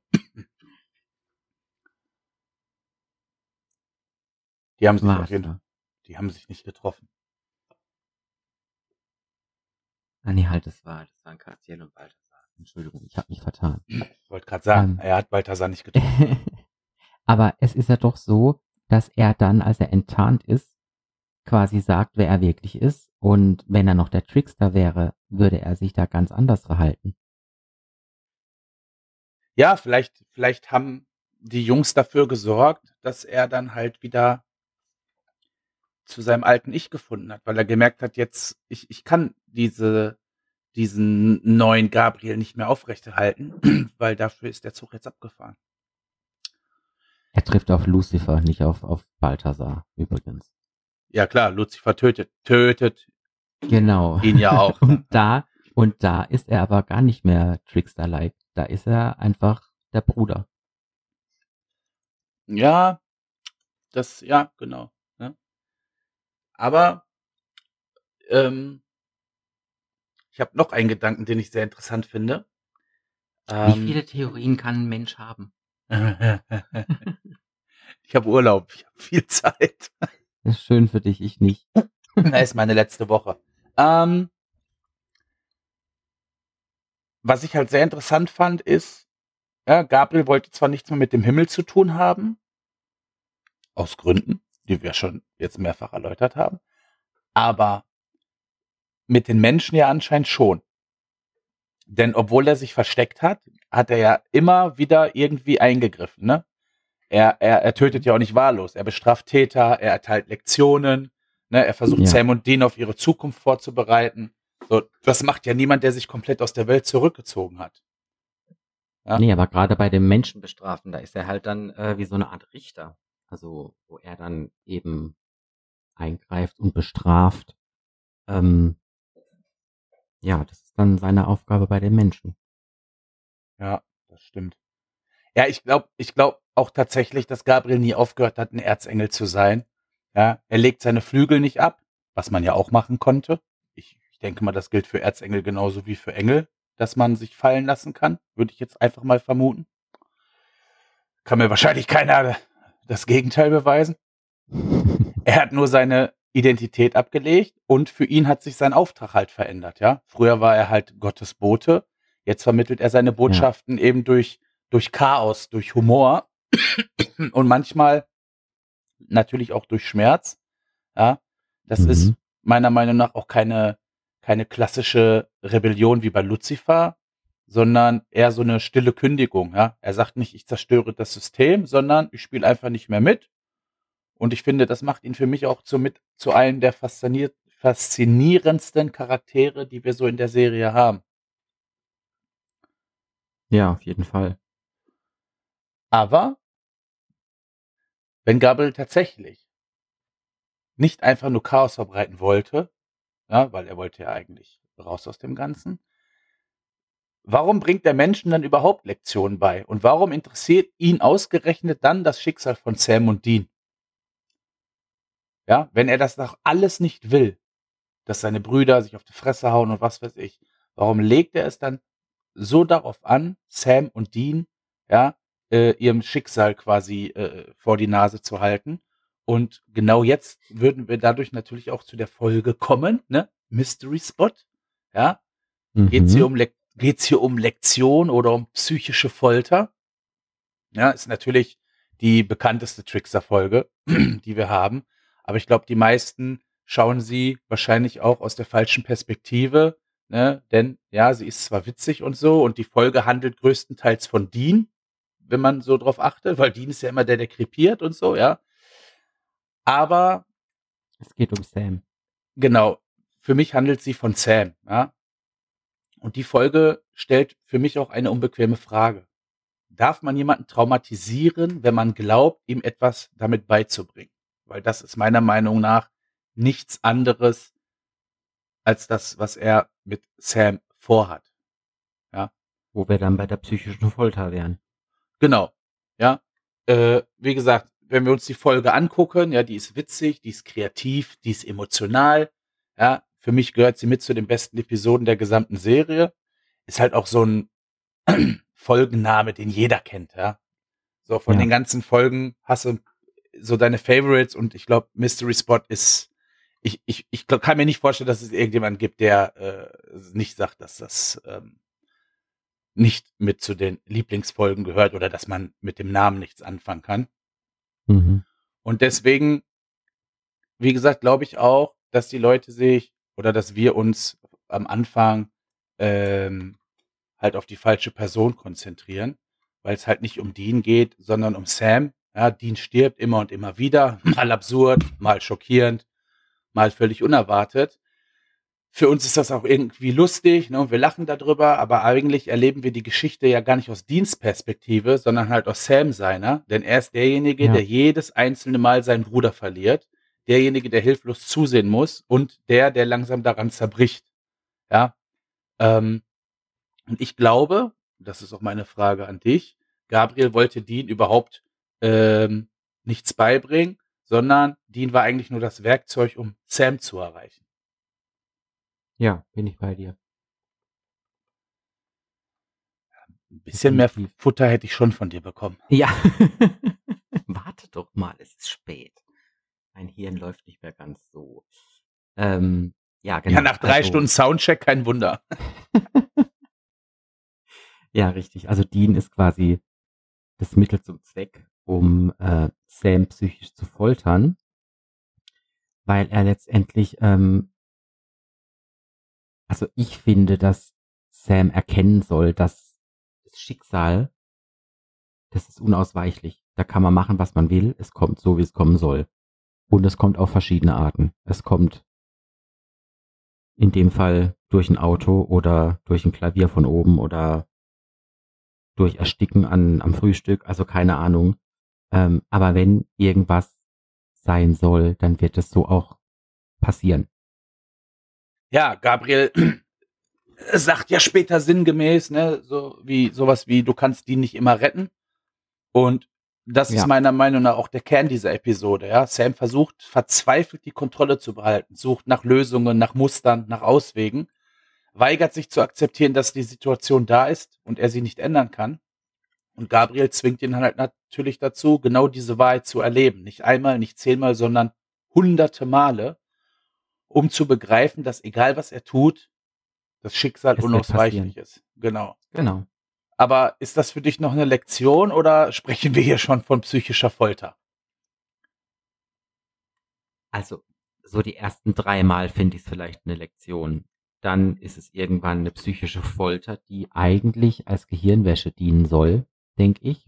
Speaker 1: Die haben sich auf jeden Fall,
Speaker 2: Warte.
Speaker 1: die haben sich nicht getroffen.
Speaker 2: Ah nee, halt, das war, das waren Castiel und Balthasar. Entschuldigung, ich habe mich vertan.
Speaker 1: Ich wollte gerade sagen,
Speaker 2: Ähm.
Speaker 1: er hat Balthasar nicht getroffen.
Speaker 2: Aber es ist ja doch so, dass er dann, als er enttarnt ist, quasi sagt, wer er wirklich ist. Und wenn er noch der Trickster wäre, würde er sich da ganz anders verhalten.
Speaker 1: Ja, vielleicht, vielleicht haben die Jungs dafür gesorgt, dass er dann halt wieder zu seinem alten Ich gefunden hat, weil er gemerkt hat, jetzt, ich, ich kann diese, diesen neuen Gabriel nicht mehr aufrechterhalten, weil dafür ist der Zug jetzt abgefahren.
Speaker 2: Er trifft auf Lucifer, nicht auf, auf Balthasar, übrigens.
Speaker 1: Ja klar, Lucifer tötet, tötet
Speaker 2: Genau.
Speaker 1: ihn ja auch.
Speaker 2: Und da, und da ist er aber gar nicht mehr Trickster-like. Da ist er einfach der Bruder.
Speaker 1: Ja, das, ja, genau. Ne? Aber ähm, ich habe noch einen Gedanken, den ich sehr interessant finde.
Speaker 2: Wie viele Theorien kann ein Mensch haben?
Speaker 1: Ich habe Urlaub, ich habe viel Zeit.
Speaker 2: Das ist schön für dich, ich nicht.
Speaker 1: Da ist meine letzte Woche. Ähm, was ich halt sehr interessant fand, ist, ja, Gabriel wollte zwar nichts mehr mit dem Himmel zu tun haben, aus Gründen, die wir schon jetzt mehrfach erläutert haben, aber mit den Menschen ja anscheinend schon. Denn obwohl er sich versteckt hat, hat er ja immer wieder irgendwie eingegriffen. Ne? Er, er, er tötet ja auch nicht wahllos. Er bestraft Täter, er erteilt Lektionen, ne? Er versucht
Speaker 2: Ja.
Speaker 1: Sam und Dean auf ihre Zukunft vorzubereiten. So, das macht ja niemand, der sich komplett aus der Welt zurückgezogen hat. Ja?
Speaker 2: Nee, aber gerade bei dem Menschen bestrafen, da ist er halt dann äh, wie so eine Art Richter. Also, wo er dann eben eingreift und bestraft. Ähm, ja, das ist dann seine Aufgabe bei den Menschen.
Speaker 1: Ja, das stimmt. Ja, ich glaube, ich glaube auch tatsächlich, dass Gabriel nie aufgehört hat, ein Erzengel zu sein. Ja, er legt seine Flügel nicht ab, was man ja auch machen konnte. Ich, ich denke mal, das gilt für Erzengel genauso wie für Engel, dass man sich fallen lassen kann, würde ich jetzt einfach mal vermuten. Kann mir wahrscheinlich keiner das Gegenteil beweisen. Er hat nur seine Identität abgelegt und für ihn hat sich sein Auftrag halt verändert, ja. Früher war er halt Gottes Bote, jetzt vermittelt er seine Botschaften ja. eben durch, durch Chaos, durch Humor und manchmal natürlich auch durch Schmerz, ja. Das mhm. ist meiner Meinung nach auch keine, keine klassische Rebellion wie bei Lucifer, sondern eher so eine stille Kündigung, ja. Er sagt nicht, ich zerstöre das System, sondern ich spiele einfach nicht mehr mit. Und ich finde, das macht ihn für mich auch zu, mit, zu einem der faszinier- faszinierendsten Charaktere, die wir so in der Serie haben.
Speaker 2: Ja, auf jeden Fall.
Speaker 1: Aber wenn Gabriel tatsächlich nicht einfach nur Chaos verbreiten wollte, ja, weil er wollte ja eigentlich raus aus dem Ganzen, warum bringt der Menschen dann überhaupt Lektionen bei? Und warum interessiert ihn ausgerechnet dann das Schicksal von Sam und Dean? Ja, wenn er das doch alles nicht will, dass seine Brüder sich auf die Fresse hauen und was weiß ich, warum legt er es dann so darauf an, Sam und Dean, ja, äh, ihrem Schicksal quasi äh, vor die Nase zu halten? Und genau jetzt würden wir dadurch natürlich auch zu der Folge kommen, ne? Mystery Spot, ja. Mhm. Geht's hier um Le- geht's hier um Lektion oder um psychische Folter? Ja, ist natürlich die bekannteste Trickster-Folge, die wir haben. Aber ich glaube, die meisten schauen sie wahrscheinlich auch aus der falschen Perspektive, ne? Denn ja, sie ist zwar witzig und so und die Folge handelt größtenteils von Dean, wenn man so drauf achtet, weil Dean ist ja immer der, der krepiert und so, ja. Aber
Speaker 2: Es geht um Sam.
Speaker 1: genau, für mich handelt sie von Sam, ja. Und die Folge stellt für mich auch eine unbequeme Frage. Darf man jemanden traumatisieren, wenn man glaubt, ihm etwas damit beizubringen? Weil das ist meiner Meinung nach nichts anderes als das, was er mit Sam vorhat. Ja,
Speaker 2: Wo wir dann bei der psychischen Folter wären.
Speaker 1: genau. Ja, äh, wie gesagt, wenn wir uns die Folge angucken, ja, die ist witzig, die ist kreativ, die ist emotional. Ja, für mich gehört sie mit zu den besten Episoden der gesamten Serie. Ist halt auch so ein Folgenname, den jeder kennt, ja. So von
Speaker 2: Ja.
Speaker 1: den ganzen Folgen hast du so deine Favorites und ich glaube, Mystery Spot ist, ich, ich, ich glaub, kann mir nicht vorstellen, dass es irgendjemanden gibt, der äh, nicht sagt, dass das ähm, nicht mit zu den Lieblingsfolgen gehört oder dass man mit dem Namen nichts anfangen kann.
Speaker 2: Mhm.
Speaker 1: Und deswegen, wie gesagt, glaube ich auch, dass die Leute sich oder dass wir uns am Anfang ähm, halt auf die falsche Person konzentrieren, weil es halt nicht um Dean geht, sondern um Sam. Ja, Dean stirbt immer und immer wieder, mal absurd, mal schockierend, mal völlig unerwartet. Für uns ist das auch irgendwie lustig, ne, und wir lachen darüber, aber eigentlich erleben wir die Geschichte ja gar nicht aus Deans Perspektive, sondern halt aus Sam seiner, denn er ist derjenige,
Speaker 2: Ja.
Speaker 1: der jedes einzelne Mal seinen Bruder verliert, derjenige, der hilflos zusehen muss und der, der langsam daran zerbricht. Ja, ähm, und ich glaube, das ist auch meine Frage an dich, Gabriel wollte Dean überhaupt ähm, nichts beibringen, sondern Dean war eigentlich nur das Werkzeug, um Sam zu erreichen.
Speaker 2: Ja, bin ich bei dir.
Speaker 1: Ein bisschen mehr
Speaker 2: Definitiv.
Speaker 1: Futter hätte ich schon von dir bekommen.
Speaker 2: Ja. Warte doch mal, es ist spät. Mein Hirn läuft nicht mehr ganz so. Ähm, ja, genau.
Speaker 1: Ja, nach drei
Speaker 2: also,
Speaker 1: Stunden Soundcheck kein Wunder.
Speaker 2: Ja, richtig. Also Dean ist quasi das Mittel zum Zweck, um äh, Sam psychisch zu foltern, weil er letztendlich, ähm, also ich finde, dass Sam erkennen soll, dass das Schicksal, das ist unausweichlich. Da kann man machen, was man will. Es kommt so, wie es kommen soll. Und es kommt auf verschiedene Arten. Es kommt in dem Fall durch ein Auto oder durch ein Klavier von oben oder durch Ersticken an, am Frühstück, also keine Ahnung. Ähm, aber wenn irgendwas sein soll, dann wird es so auch passieren.
Speaker 1: Ja, Gabriel sagt ja später sinngemäß, ne, so wie sowas wie, du kannst Dean nicht immer retten. Und das ist
Speaker 2: Ja.
Speaker 1: meiner Meinung nach auch der Kern dieser Episode. Ja, Sam versucht verzweifelt die Kontrolle zu behalten, sucht nach Lösungen, nach Mustern, nach Auswegen, weigert sich zu akzeptieren, dass die Situation da ist und er sie nicht ändern kann. Und Gabriel zwingt ihn halt natürlich dazu, genau diese Wahrheit zu erleben. Nicht einmal, nicht zehnmal, sondern hunderte Male, um zu begreifen, dass egal was er tut, das Schicksal
Speaker 2: Es wird
Speaker 1: unausweichlich
Speaker 2: passieren.
Speaker 1: ist. Genau.
Speaker 2: Genau.
Speaker 1: Aber ist das für dich noch eine Lektion oder sprechen wir hier schon von psychischer Folter?
Speaker 2: Also, so die ersten drei Mal finde ich es vielleicht eine Lektion. Dann ist es irgendwann eine psychische Folter, die eigentlich als Gehirnwäsche dienen soll, denke ich.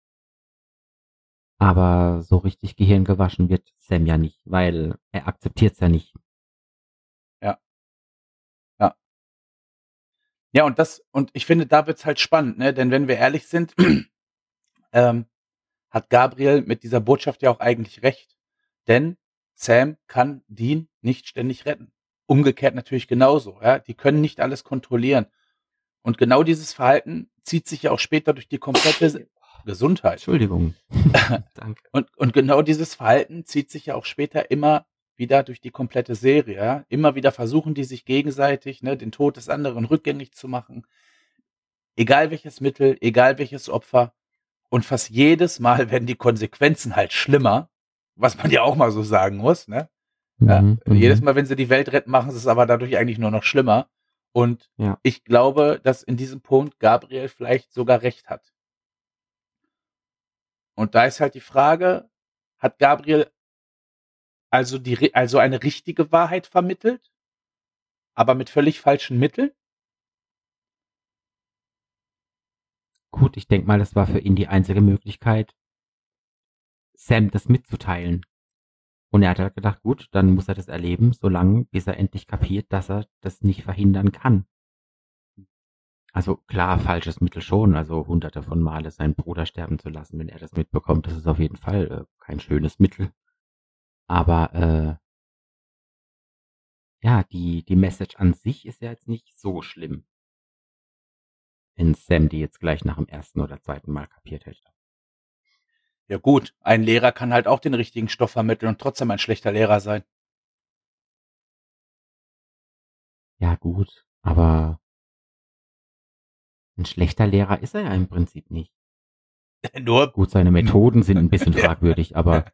Speaker 2: Aber so richtig Gehirn gewaschen wird Sam ja nicht, weil er akzeptiert es ja nicht.
Speaker 1: Ja. Ja. Ja, und das, und ich finde, da wird's halt spannend, ne? Denn wenn wir ehrlich sind, ähm, hat Gabriel mit dieser Botschaft ja auch eigentlich recht. Denn Sam kann Dean nicht ständig retten. Umgekehrt natürlich genauso, ja. Die können nicht alles kontrollieren. Und genau dieses Verhalten zieht sich ja auch später durch die komplette Gesundheit.
Speaker 2: Entschuldigung. Danke.
Speaker 1: Und, und genau dieses Verhalten zieht sich ja auch später immer wieder durch die komplette Serie. Ja? Immer wieder versuchen die sich gegenseitig, ne, den Tod des anderen rückgängig zu machen. Egal welches Mittel, egal welches Opfer. Und fast jedes Mal werden die Konsequenzen halt schlimmer, was man ja auch mal so sagen muss. Ne? Ja?
Speaker 2: Mhm,
Speaker 1: Jedes
Speaker 2: mhm.
Speaker 1: Mal, wenn sie die Welt retten, machen sie es aber dadurch eigentlich nur noch schlimmer. Und
Speaker 2: Ja.
Speaker 1: ich glaube, dass in diesem Punkt Gabriel vielleicht sogar recht hat. Und da ist halt die Frage, hat Gabriel also die, also eine richtige Wahrheit vermittelt? aber mit völlig falschen Mitteln?
Speaker 2: Gut, ich denke mal, das war für ihn die einzige Möglichkeit, Sam das mitzuteilen. Und er hat halt gedacht, gut, dann muss er das erleben, solange bis er endlich kapiert, dass er das nicht verhindern kann. Also klar, falsches Mittel schon, also hunderte von Male seinen Bruder sterben zu lassen, wenn er das mitbekommt, das ist auf jeden Fall äh, kein schönes Mittel. Aber äh, ja, die, die Message an sich ist ja jetzt nicht so schlimm, wenn Sam die jetzt gleich nach dem ersten oder zweiten Mal kapiert hätte.
Speaker 1: Ja gut, ein Lehrer kann halt auch den richtigen Stoff vermitteln und trotzdem ein schlechter Lehrer sein.
Speaker 2: Ja gut, aber ein schlechter Lehrer ist er ja im Prinzip nicht.
Speaker 1: Nur
Speaker 2: Gut, seine Methoden sind ein bisschen fragwürdig, aber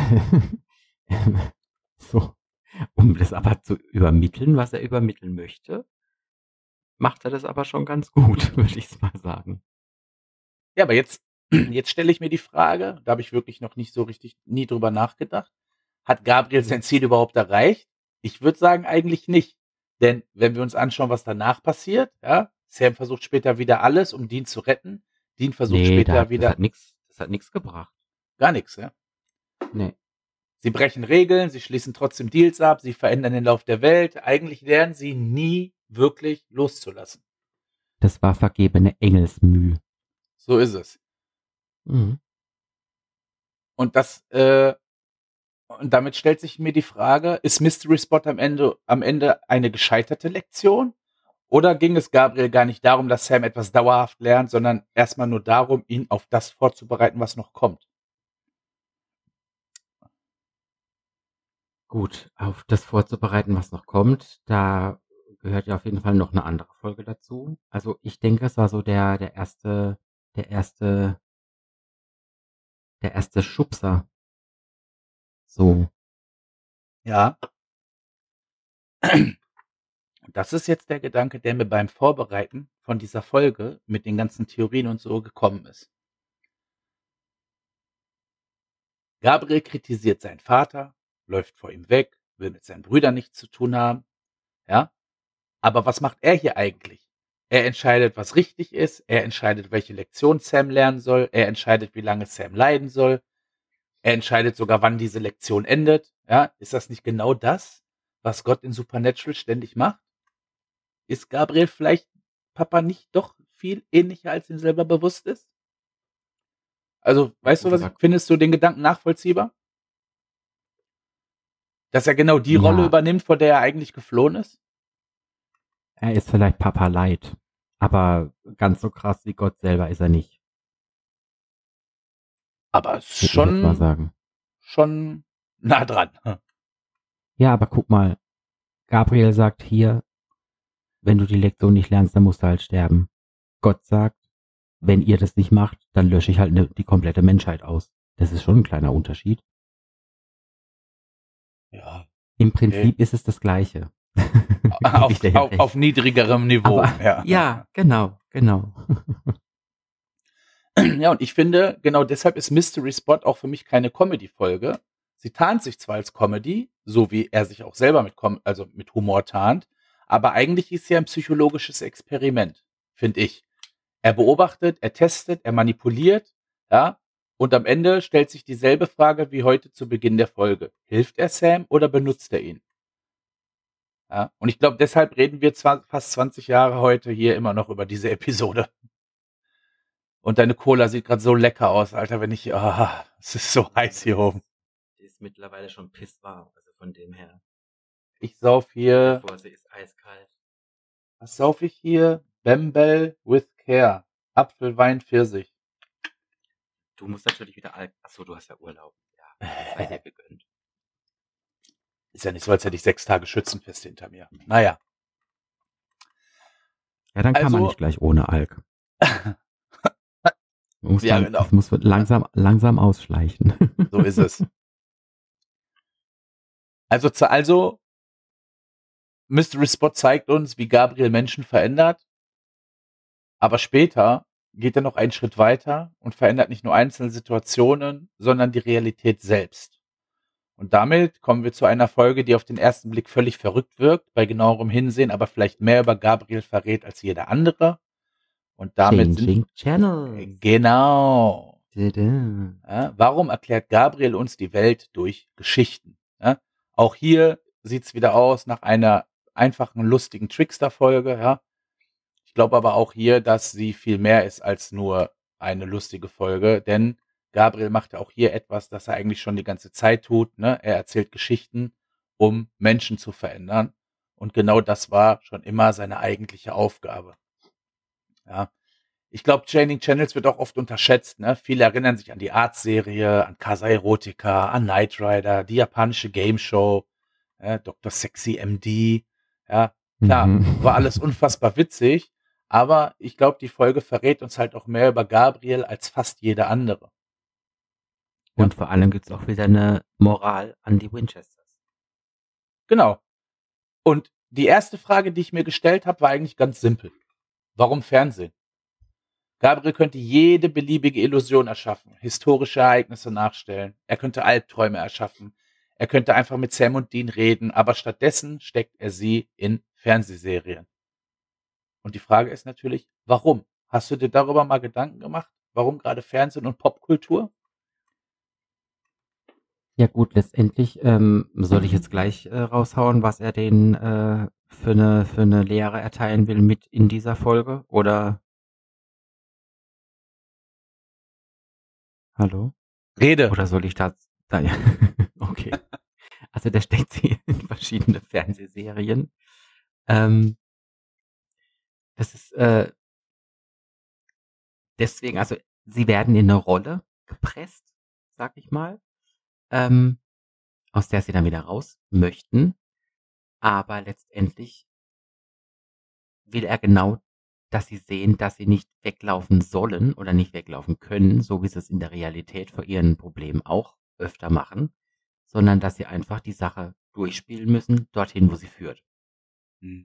Speaker 2: so, um das aber zu übermitteln, was er übermitteln möchte, macht er das aber schon ganz gut, würde ich mal sagen.
Speaker 1: Ja, aber jetzt, jetzt stelle ich mir die Frage, da habe ich wirklich noch nicht so richtig nie drüber nachgedacht. Hat Gabriel sein Ziel überhaupt erreicht? Ich würde sagen, eigentlich nicht. Denn wenn wir uns anschauen, was danach passiert, ja, Sam versucht später wieder alles, um Dean zu retten. Dean versucht
Speaker 2: Nee,
Speaker 1: später
Speaker 2: da, das
Speaker 1: wieder
Speaker 2: hat nix, das hat nichts gebracht.
Speaker 1: gar nichts, ja.
Speaker 2: Nee.
Speaker 1: Sie brechen Regeln, sie schließen trotzdem Deals ab, sie verändern den Lauf der Welt. Eigentlich lernen sie nie wirklich loszulassen.
Speaker 2: Das war vergebene Engelsmüh.
Speaker 1: So ist es.
Speaker 2: Mhm.
Speaker 1: Und das, äh, und damit stellt sich mir die Frage, ist Mystery Spot am Ende, am Ende eine gescheiterte Lektion? Oder ging es Gabriel gar nicht darum, dass Sam etwas dauerhaft lernt, sondern erstmal nur darum, ihn auf das vorzubereiten, was noch kommt?
Speaker 2: Gut, auf das vorzubereiten, was noch kommt, da gehört ja auf jeden Fall noch eine andere Folge dazu. Also ich denke, es war so der, der erste, der erste, der erste Schubser. So.
Speaker 1: Ja. Und das ist jetzt der Gedanke, der mir beim Vorbereiten von dieser Folge mit den ganzen Theorien und so gekommen ist. Gabriel kritisiert seinen Vater, läuft vor ihm weg, will mit seinen Brüdern nichts zu tun haben, ja? Aber was macht er hier eigentlich? Er entscheidet, was richtig ist, er entscheidet, welche Lektion Sam lernen soll, er entscheidet, wie lange Sam leiden soll, er entscheidet sogar, wann diese Lektion endet, ja? Ist das nicht genau das, was Gott in Supernatural ständig macht? Ist Gabriel vielleicht Papa nicht doch viel ähnlicher, als ihm selber bewusst ist? Also, weißt du, was ich, findest du den Gedanken nachvollziehbar? Dass er genau die
Speaker 2: Ja.
Speaker 1: Rolle übernimmt, vor der er eigentlich geflohen ist?
Speaker 2: Er ist vielleicht Papa Light, aber ganz so krass wie Gott selber ist er nicht.
Speaker 1: Aber
Speaker 2: Würde ich jetzt mal
Speaker 1: schon,
Speaker 2: sagen.
Speaker 1: schon nah dran.
Speaker 2: Ja, aber guck mal, Gabriel sagt hier, wenn du die Lektion nicht lernst, dann musst du halt sterben. Gott sagt, wenn ihr das nicht macht, dann lösche ich halt ne, die komplette Menschheit aus. Das ist schon ein kleiner Unterschied.
Speaker 1: Ja.
Speaker 2: Im Prinzip okay. ist es das Gleiche.
Speaker 1: auf, auf, auf niedrigerem Niveau.
Speaker 2: Aber,
Speaker 1: ja.
Speaker 2: ja, genau, genau.
Speaker 1: Ja, und ich finde, genau deshalb ist Mystery Spot auch für mich keine Comedy-Folge. Sie tarnt sich zwar als Comedy, so wie er sich auch selber mit, Com- also mit Humor tarnt, aber eigentlich ist sie ein psychologisches Experiment, finde ich. Er beobachtet, er testet, er manipuliert, ja, und am Ende stellt sich dieselbe Frage wie heute zu Beginn der Folge. Hilft er Sam oder benutzt er ihn? Ja, und ich glaube, deshalb reden wir zwar fast zwanzig Jahre heute hier immer noch über diese Episode. Und deine Cola sieht gerade so lecker aus, Alter, wenn ich, ah, es ist so heiß hier oben.
Speaker 2: Die ist mittlerweile schon pisswarm, also von dem her.
Speaker 1: Ich sauf hier.
Speaker 2: Bevor sie ist eiskalt.
Speaker 1: Was sauf ich hier? Bembel with Care. Apfel, Wein, Pfirsich.
Speaker 2: Du musst natürlich wieder Alk. Achso, du hast ja Urlaub. Ja, sei dir gegönnt.
Speaker 1: Ist ja nicht so, als hätte ich sechs Tage Schützenfest hinter mir. Naja.
Speaker 2: Ja, dann kann
Speaker 1: Also,
Speaker 2: man nicht gleich ohne Alk. Muss
Speaker 1: ja,
Speaker 2: dann,
Speaker 1: genau.
Speaker 2: Das muss langsam, langsam ausschleichen.
Speaker 1: So ist es. Also, also, Mystery Spot zeigt uns, wie Gabriel Menschen verändert. Aber später geht er noch einen Schritt weiter und verändert nicht nur einzelne Situationen, sondern die Realität selbst. Und damit kommen wir zu einer Folge, die auf den ersten Blick völlig verrückt wirkt, bei genauerem Hinsehen aber vielleicht mehr über Gabriel verrät als jeder andere. Und damit
Speaker 2: Changing
Speaker 1: sind
Speaker 2: Channels.
Speaker 1: genau.
Speaker 2: Tada.
Speaker 1: Ja, warum erklärt Gabriel uns die Welt durch Geschichten? Ja, auch hier sieht es wieder aus nach einer einfachen, lustigen Trickster-Folge. Ja. Ich glaube aber auch hier, dass sie viel mehr ist als nur eine lustige Folge, denn Gabriel macht ja auch hier etwas, das er eigentlich schon die ganze Zeit tut. Ne? Er erzählt Geschichten, um Menschen zu verändern. Und genau das war schon immer seine eigentliche Aufgabe. Ja. Ich glaube, Changing Channels wird auch oft unterschätzt. Ne? Viele erinnern sich an die Art-Serie, an Casa Erotica, an Knight Rider, die japanische Game Show, äh, Doktor Sexy M D. Ja, klar,
Speaker 2: Mhm.
Speaker 1: war alles unfassbar witzig, aber ich glaube, die Folge verrät uns halt auch mehr über Gabriel als fast jede andere.
Speaker 2: Und vor allem gibt es auch wieder eine Moral an die Winchesters.
Speaker 1: Genau. Und die erste Frage, die ich mir gestellt habe, war eigentlich ganz simpel. Warum Fernsehen? Gabriel könnte jede beliebige Illusion erschaffen, historische Ereignisse nachstellen, er könnte Albträume erschaffen, er könnte einfach mit Sam und Dean reden, aber stattdessen steckt er sie in Fernsehserien. Und die Frage ist natürlich, warum? Hast du dir darüber mal Gedanken gemacht? Warum gerade Fernsehen und Popkultur?
Speaker 2: Ja gut, letztendlich ähm, soll ich jetzt gleich äh, raushauen, was er denen äh, für eine für eine Lehre erteilen will mit in dieser Folge? Oder hallo?
Speaker 1: Rede.
Speaker 2: Oder soll ich da, da ja. Okay. Also der steckt sie in verschiedene Fernsehserien. Ähm, das ist äh, deswegen, also sie werden in eine Rolle gepresst, sag ich mal, ähm, aus der sie dann wieder raus möchten. Aber letztendlich will er genau, dass sie sehen, dass sie nicht weglaufen sollen oder nicht weglaufen können, so wie sie es in der Realität vor ihren Problemen auch öfter machen, sondern dass sie einfach die Sache durchspielen müssen, dorthin, wo sie führt.
Speaker 1: Hm.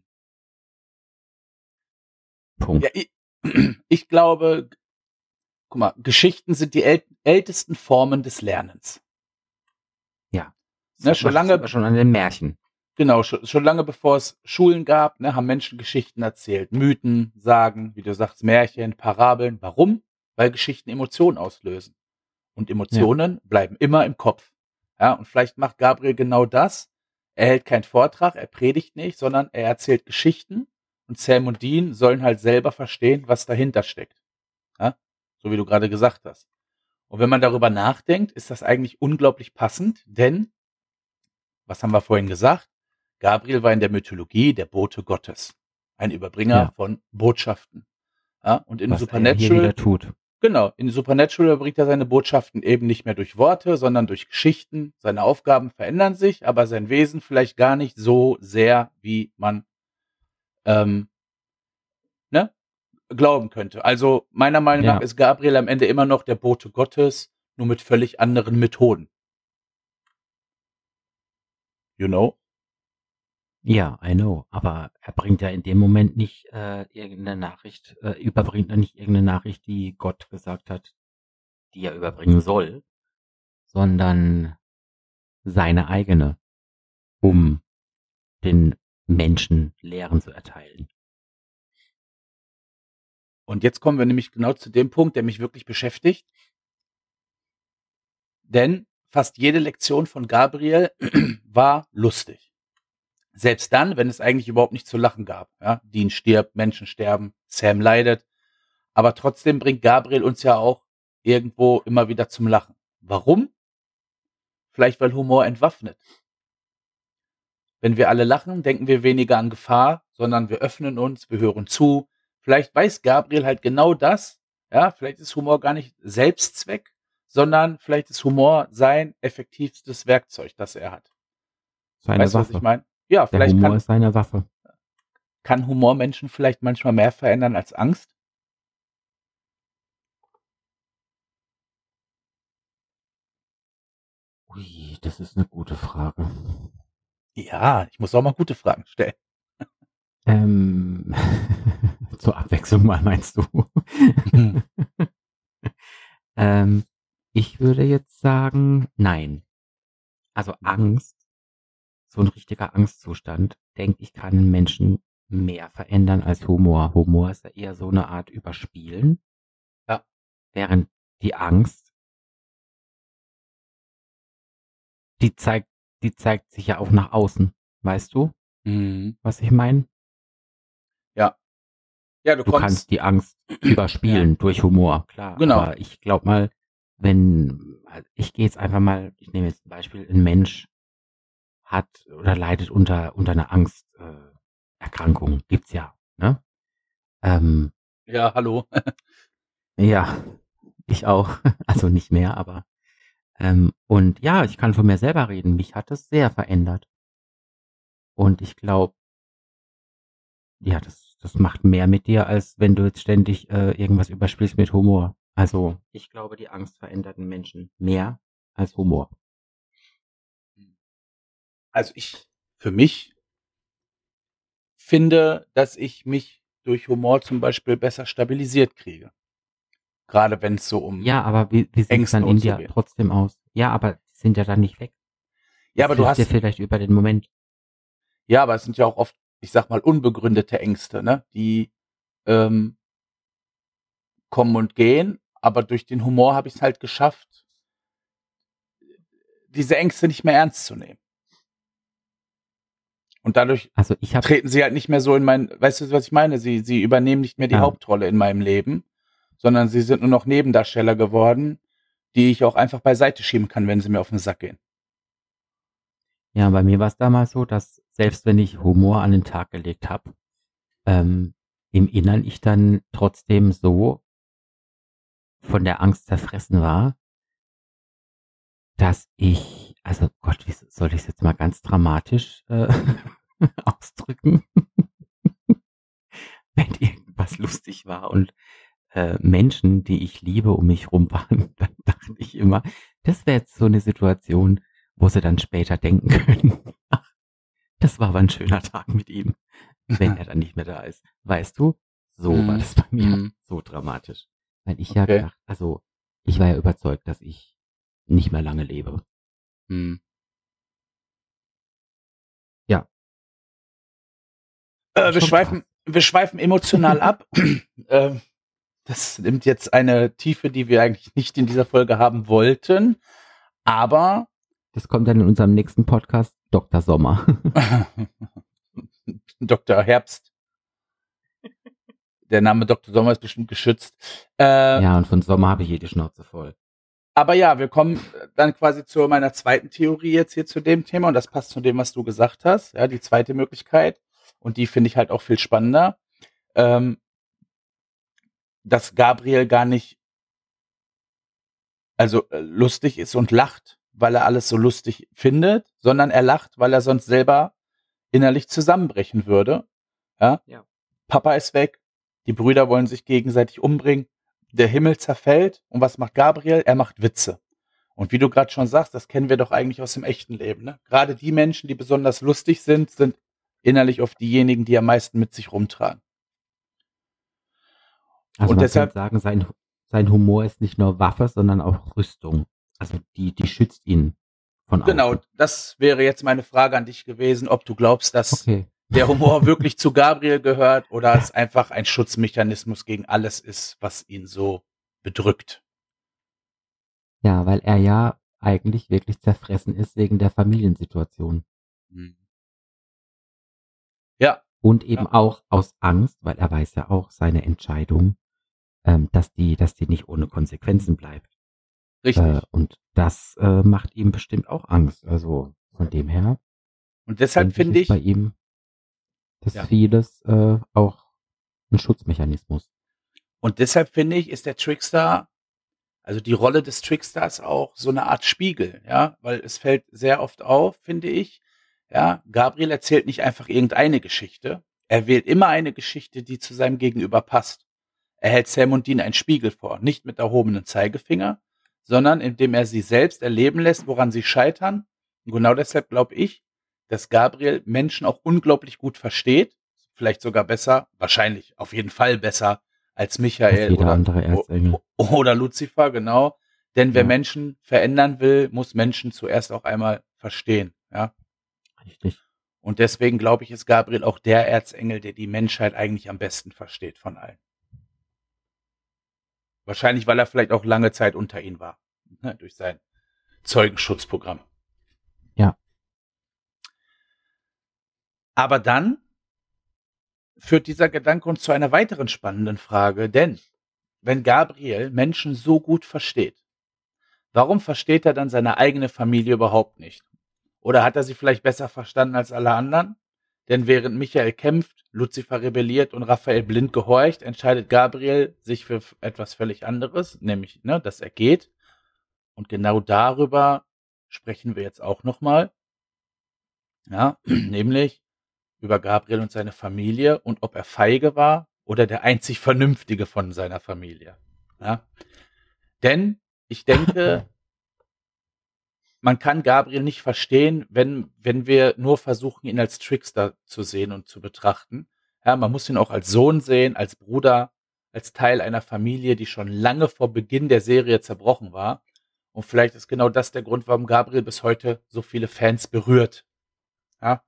Speaker 2: Punkt.
Speaker 1: Ja, ich, ich glaube, guck mal, Geschichten sind die äl ältesten Formen des Lernens.
Speaker 2: Ja.
Speaker 1: Ne,
Speaker 2: Das
Speaker 1: schon
Speaker 2: sieht man
Speaker 1: lange,
Speaker 2: schon an den Märchen.
Speaker 1: genau, schon, schon lange bevor es Schulen gab, ne, haben Menschen Geschichten erzählt. Mythen, Sagen, wie du sagst, Märchen, Parabeln. Warum? Weil Geschichten Emotionen auslösen. Und Emotionen bleiben immer im Kopf. Ja, und vielleicht macht Gabriel genau das. Er hält keinen Vortrag, er predigt nicht, sondern er erzählt Geschichten. Und Sam und Dean sollen halt selber verstehen, was dahinter steckt. Ja? So wie du gerade gesagt hast. Und wenn man darüber nachdenkt, ist das eigentlich unglaublich passend, denn, was haben wir vorhin gesagt? Gabriel war in der Mythologie der Bote Gottes. Ein Überbringer
Speaker 2: Ja.
Speaker 1: von Botschaften. Ja, und in
Speaker 2: Was er
Speaker 1: Supernatural,
Speaker 2: hier wieder tut.
Speaker 1: genau, in Supernatural bringt er seine Botschaften eben nicht mehr durch Worte, sondern durch Geschichten. Seine Aufgaben verändern sich, aber sein Wesen vielleicht gar nicht so sehr, wie man ähm, ne, glauben könnte. Also meiner Meinung
Speaker 2: Ja.
Speaker 1: nach ist Gabriel am Ende immer noch der Bote Gottes, nur mit völlig anderen Methoden. You know?
Speaker 2: Ja, I know. Aber er bringt ja in dem Moment nicht äh, irgendeine Nachricht, äh, überbringt er nicht irgendeine Nachricht, die Gott gesagt hat, die er überbringen soll, sondern seine eigene, um den Menschen Lehren zu erteilen.
Speaker 1: Und jetzt kommen wir nämlich genau zu dem Punkt, der mich wirklich beschäftigt. Denn fast jede Lektion von Gabriel war lustig. Selbst dann, wenn es eigentlich überhaupt nicht zu lachen gab. Ja? Dean stirbt, Menschen sterben, Sam leidet. Aber trotzdem bringt Gabriel uns ja auch irgendwo immer wieder zum Lachen. Warum? Vielleicht, weil Humor entwaffnet. Wenn wir alle lachen, denken wir weniger an Gefahr, sondern wir öffnen uns, wir hören zu. Vielleicht weiß Gabriel halt genau das. Ja, vielleicht ist Humor gar nicht Selbstzweck, sondern vielleicht ist Humor sein effektivstes Werkzeug, das er hat.
Speaker 2: Seine
Speaker 1: Weißt du, was
Speaker 2: Waffe.
Speaker 1: ich meine? Ja,
Speaker 2: Der
Speaker 1: vielleicht
Speaker 2: Humor
Speaker 1: kann,
Speaker 2: ist seine Waffe.
Speaker 1: kann Humor Menschen vielleicht manchmal mehr verändern als Angst.
Speaker 2: Ui, das ist eine gute Frage.
Speaker 1: Ja, ich muss auch mal gute Fragen stellen.
Speaker 2: Ähm, zur Abwechslung mal, meinst du?
Speaker 1: Mhm.
Speaker 2: ähm, ich würde jetzt sagen, nein. Also Angst, so ein richtiger Angstzustand, denke ich, kann einen Menschen mehr verändern als Humor. Humor ist ja eher so eine Art Überspielen,
Speaker 1: Ja.
Speaker 2: während die Angst, die zeigt, die zeigt sich ja auch nach außen. Weißt du,
Speaker 1: Mhm.
Speaker 2: was ich meine?
Speaker 1: Ja. Ja, du
Speaker 2: Du
Speaker 1: kommst.
Speaker 2: kannst die Angst überspielen
Speaker 1: Ja.
Speaker 2: durch Humor, klar.
Speaker 1: Genau.
Speaker 2: Aber ich glaube mal, wenn, ich gehe jetzt einfach mal, ich nehme jetzt ein Beispiel, ein Mensch hat oder leidet unter, unter einer Angsterkrankung, äh, Erkrankung. Gibt's ja, ne? Ähm,
Speaker 1: Ja, hallo.
Speaker 2: ja, ich auch. Also nicht mehr, aber ähm, und ja, ich kann von mir selber reden. Mich hat es sehr verändert. Und ich glaube, ja, das, das macht mehr mit dir, als wenn du jetzt ständig äh, irgendwas überspielst mit Humor. Also, ich glaube, die Angst verändert einen Menschen mehr als Humor.
Speaker 1: Also ich, für mich, finde, dass ich mich durch Humor zum Beispiel besser stabilisiert kriege. Gerade wenn es so um
Speaker 2: Ja, aber wie, wie sieht's
Speaker 1: Ängste
Speaker 2: dann
Speaker 1: und
Speaker 2: in
Speaker 1: so
Speaker 2: dir
Speaker 1: geht.
Speaker 2: trotzdem aus? Ja, aber die sind ja dann nicht weg.
Speaker 1: Ja,
Speaker 2: Das
Speaker 1: aber du
Speaker 2: hilft dir
Speaker 1: hast,
Speaker 2: vielleicht über den Moment.
Speaker 1: ja, aber es sind ja auch oft, ich sag mal, unbegründete Ängste, ne? Die ähm, kommen und gehen, aber durch den Humor habe ich es halt geschafft, diese Ängste nicht mehr ernst zu nehmen. Und dadurch
Speaker 2: Also ich habe,
Speaker 1: treten sie halt nicht mehr so in mein, weißt du, was ich meine? Sie, sie übernehmen nicht mehr die
Speaker 2: ja,
Speaker 1: Hauptrolle in meinem Leben, sondern sie sind nur noch Nebendarsteller geworden, die ich auch einfach beiseite schieben kann, wenn sie mir auf den Sack gehen.
Speaker 2: ja, bei mir war es damals so, dass selbst wenn ich Humor an den Tag gelegt habe, ähm, im Innern ich dann trotzdem so von der Angst zerfressen war, dass ich, also Gott, wie soll ich es jetzt mal ganz dramatisch äh, ausdrücken? Wenn irgendwas lustig war und äh, Menschen, die ich liebe, um mich rum waren, dann dachte ich immer, das wäre jetzt so eine Situation, wo sie dann später denken können, ach, das war aber ein schöner Tag mit ihm, wenn er dann nicht mehr da ist. Weißt du? So war
Speaker 1: Mhm.
Speaker 2: das bei mir
Speaker 1: Mhm.
Speaker 2: so dramatisch. Weil ich ja
Speaker 1: Okay.
Speaker 2: gedacht, also ich war ja überzeugt, dass ich nicht mehr lange lebe.
Speaker 1: Mhm.
Speaker 2: Ja,
Speaker 1: Äh,
Speaker 2: war
Speaker 1: wir
Speaker 2: schon krass.
Speaker 1: schweifen, wir schweifen emotional ab. ähm, das nimmt jetzt eine Tiefe, die wir eigentlich nicht in dieser Folge haben wollten. Aber
Speaker 2: Das kommt dann in unserem nächsten Podcast, Doktor Sommer.
Speaker 1: Doktor Herbst, der Name Doktor Sommer ist bestimmt geschützt. Äh,
Speaker 2: Ja, und von Sommer habe ich jede Schnauze voll.
Speaker 1: aber ja, wir kommen dann quasi zu meiner zweiten Theorie jetzt hier zu dem Thema und das passt zu dem, was du gesagt hast. Ja, die zweite Möglichkeit und die finde ich halt auch viel spannender, ähm, dass Gabriel gar nicht also äh, lustig ist und lacht, weil er alles so lustig findet, sondern er lacht, weil er sonst selber innerlich zusammenbrechen würde. Ja?
Speaker 2: Ja.
Speaker 1: Papa ist weg, die Brüder wollen sich gegenseitig umbringen, der Himmel zerfällt und was macht Gabriel? Er macht Witze. Und wie du gerade schon sagst, das kennen wir doch eigentlich aus dem echten Leben. Ne? Gerade die Menschen, die besonders lustig sind, sind innerlich oft diejenigen, die am meisten mit sich rumtragen.
Speaker 2: Also
Speaker 1: Und
Speaker 2: man
Speaker 1: deshalb,
Speaker 2: könnte sagen, sein, sein Humor ist nicht nur Waffe, sondern auch Rüstung. Also die, die schützt ihn von
Speaker 1: genau,
Speaker 2: außen.
Speaker 1: das wäre jetzt meine Frage an dich gewesen, ob du glaubst, dass
Speaker 2: Okay.
Speaker 1: der Humor wirklich zu Gabriel gehört oder es einfach ein Schutzmechanismus gegen alles ist, was ihn so bedrückt.
Speaker 2: Ja, weil er ja eigentlich wirklich zerfressen ist wegen der Familiensituation.
Speaker 1: Hm. Ja,
Speaker 2: Und eben
Speaker 1: ja,
Speaker 2: auch aus Angst, weil er weiß ja auch seine Entscheidung, ähm, dass die, dass die nicht ohne Konsequenzen bleibt.
Speaker 1: richtig.
Speaker 2: Äh, und das äh, macht ihm bestimmt auch Angst. Also von dem her,
Speaker 1: Und deshalb
Speaker 2: denke ich,
Speaker 1: finde
Speaker 2: ist bei
Speaker 1: ich,
Speaker 2: ihm das
Speaker 1: ja,
Speaker 2: vieles äh, auch ein Schutzmechanismus.
Speaker 1: und deshalb finde ich, ist der Trickster, also die Rolle des Tricksters auch so eine Art Spiegel, ja, weil es fällt sehr oft auf, finde ich, ja, Gabriel erzählt nicht einfach irgendeine Geschichte, er wählt immer eine Geschichte, die zu seinem Gegenüber passt. Er hält Sam und Dean einen Spiegel vor, nicht mit erhobenem Zeigefinger, sondern indem er sie selbst erleben lässt, woran sie scheitern. Und genau deshalb glaube ich, dass Gabriel Menschen auch unglaublich gut versteht, vielleicht sogar besser, wahrscheinlich auf jeden Fall besser als
Speaker 2: Als
Speaker 1: Michael
Speaker 2: jeder
Speaker 1: oder,
Speaker 2: andere Erzengel.
Speaker 1: oder Lucifer, genau. Denn wer
Speaker 2: Ja.
Speaker 1: Menschen verändern will, muss Menschen zuerst auch einmal verstehen, ja.
Speaker 2: Richtig.
Speaker 1: Und deswegen glaube ich, ist Gabriel auch der Erzengel, der die Menschheit eigentlich am besten versteht von allen. Wahrscheinlich, weil er vielleicht auch lange Zeit unter ihnen war, ne, durch sein Zeugenschutzprogramm.
Speaker 2: Ja.
Speaker 1: Aber dann führt dieser Gedanke uns zu einer weiteren spannenden Frage, denn wenn Gabriel Menschen so gut versteht, warum versteht er dann seine eigene Familie überhaupt nicht? Oder hat er sie vielleicht besser verstanden als alle anderen? Denn während Michael kämpft, Luzifer rebelliert und Raphael blind gehorcht, entscheidet Gabriel sich für etwas völlig anderes, nämlich, ne, dass er geht. Und genau darüber sprechen wir jetzt auch nochmal. Ja, nämlich über Gabriel und seine Familie und ob er feige war oder der einzig Vernünftige von seiner Familie. Ja. Denn ich denke, man kann Gabriel nicht verstehen, wenn, wenn wir nur versuchen, ihn als Trickster zu sehen und zu betrachten. Ja, man muss ihn auch als Sohn sehen, als Bruder, als Teil einer Familie, die schon lange vor Beginn der Serie zerbrochen war. Und vielleicht ist genau das der Grund, warum Gabriel bis heute so viele Fans berührt. Ja.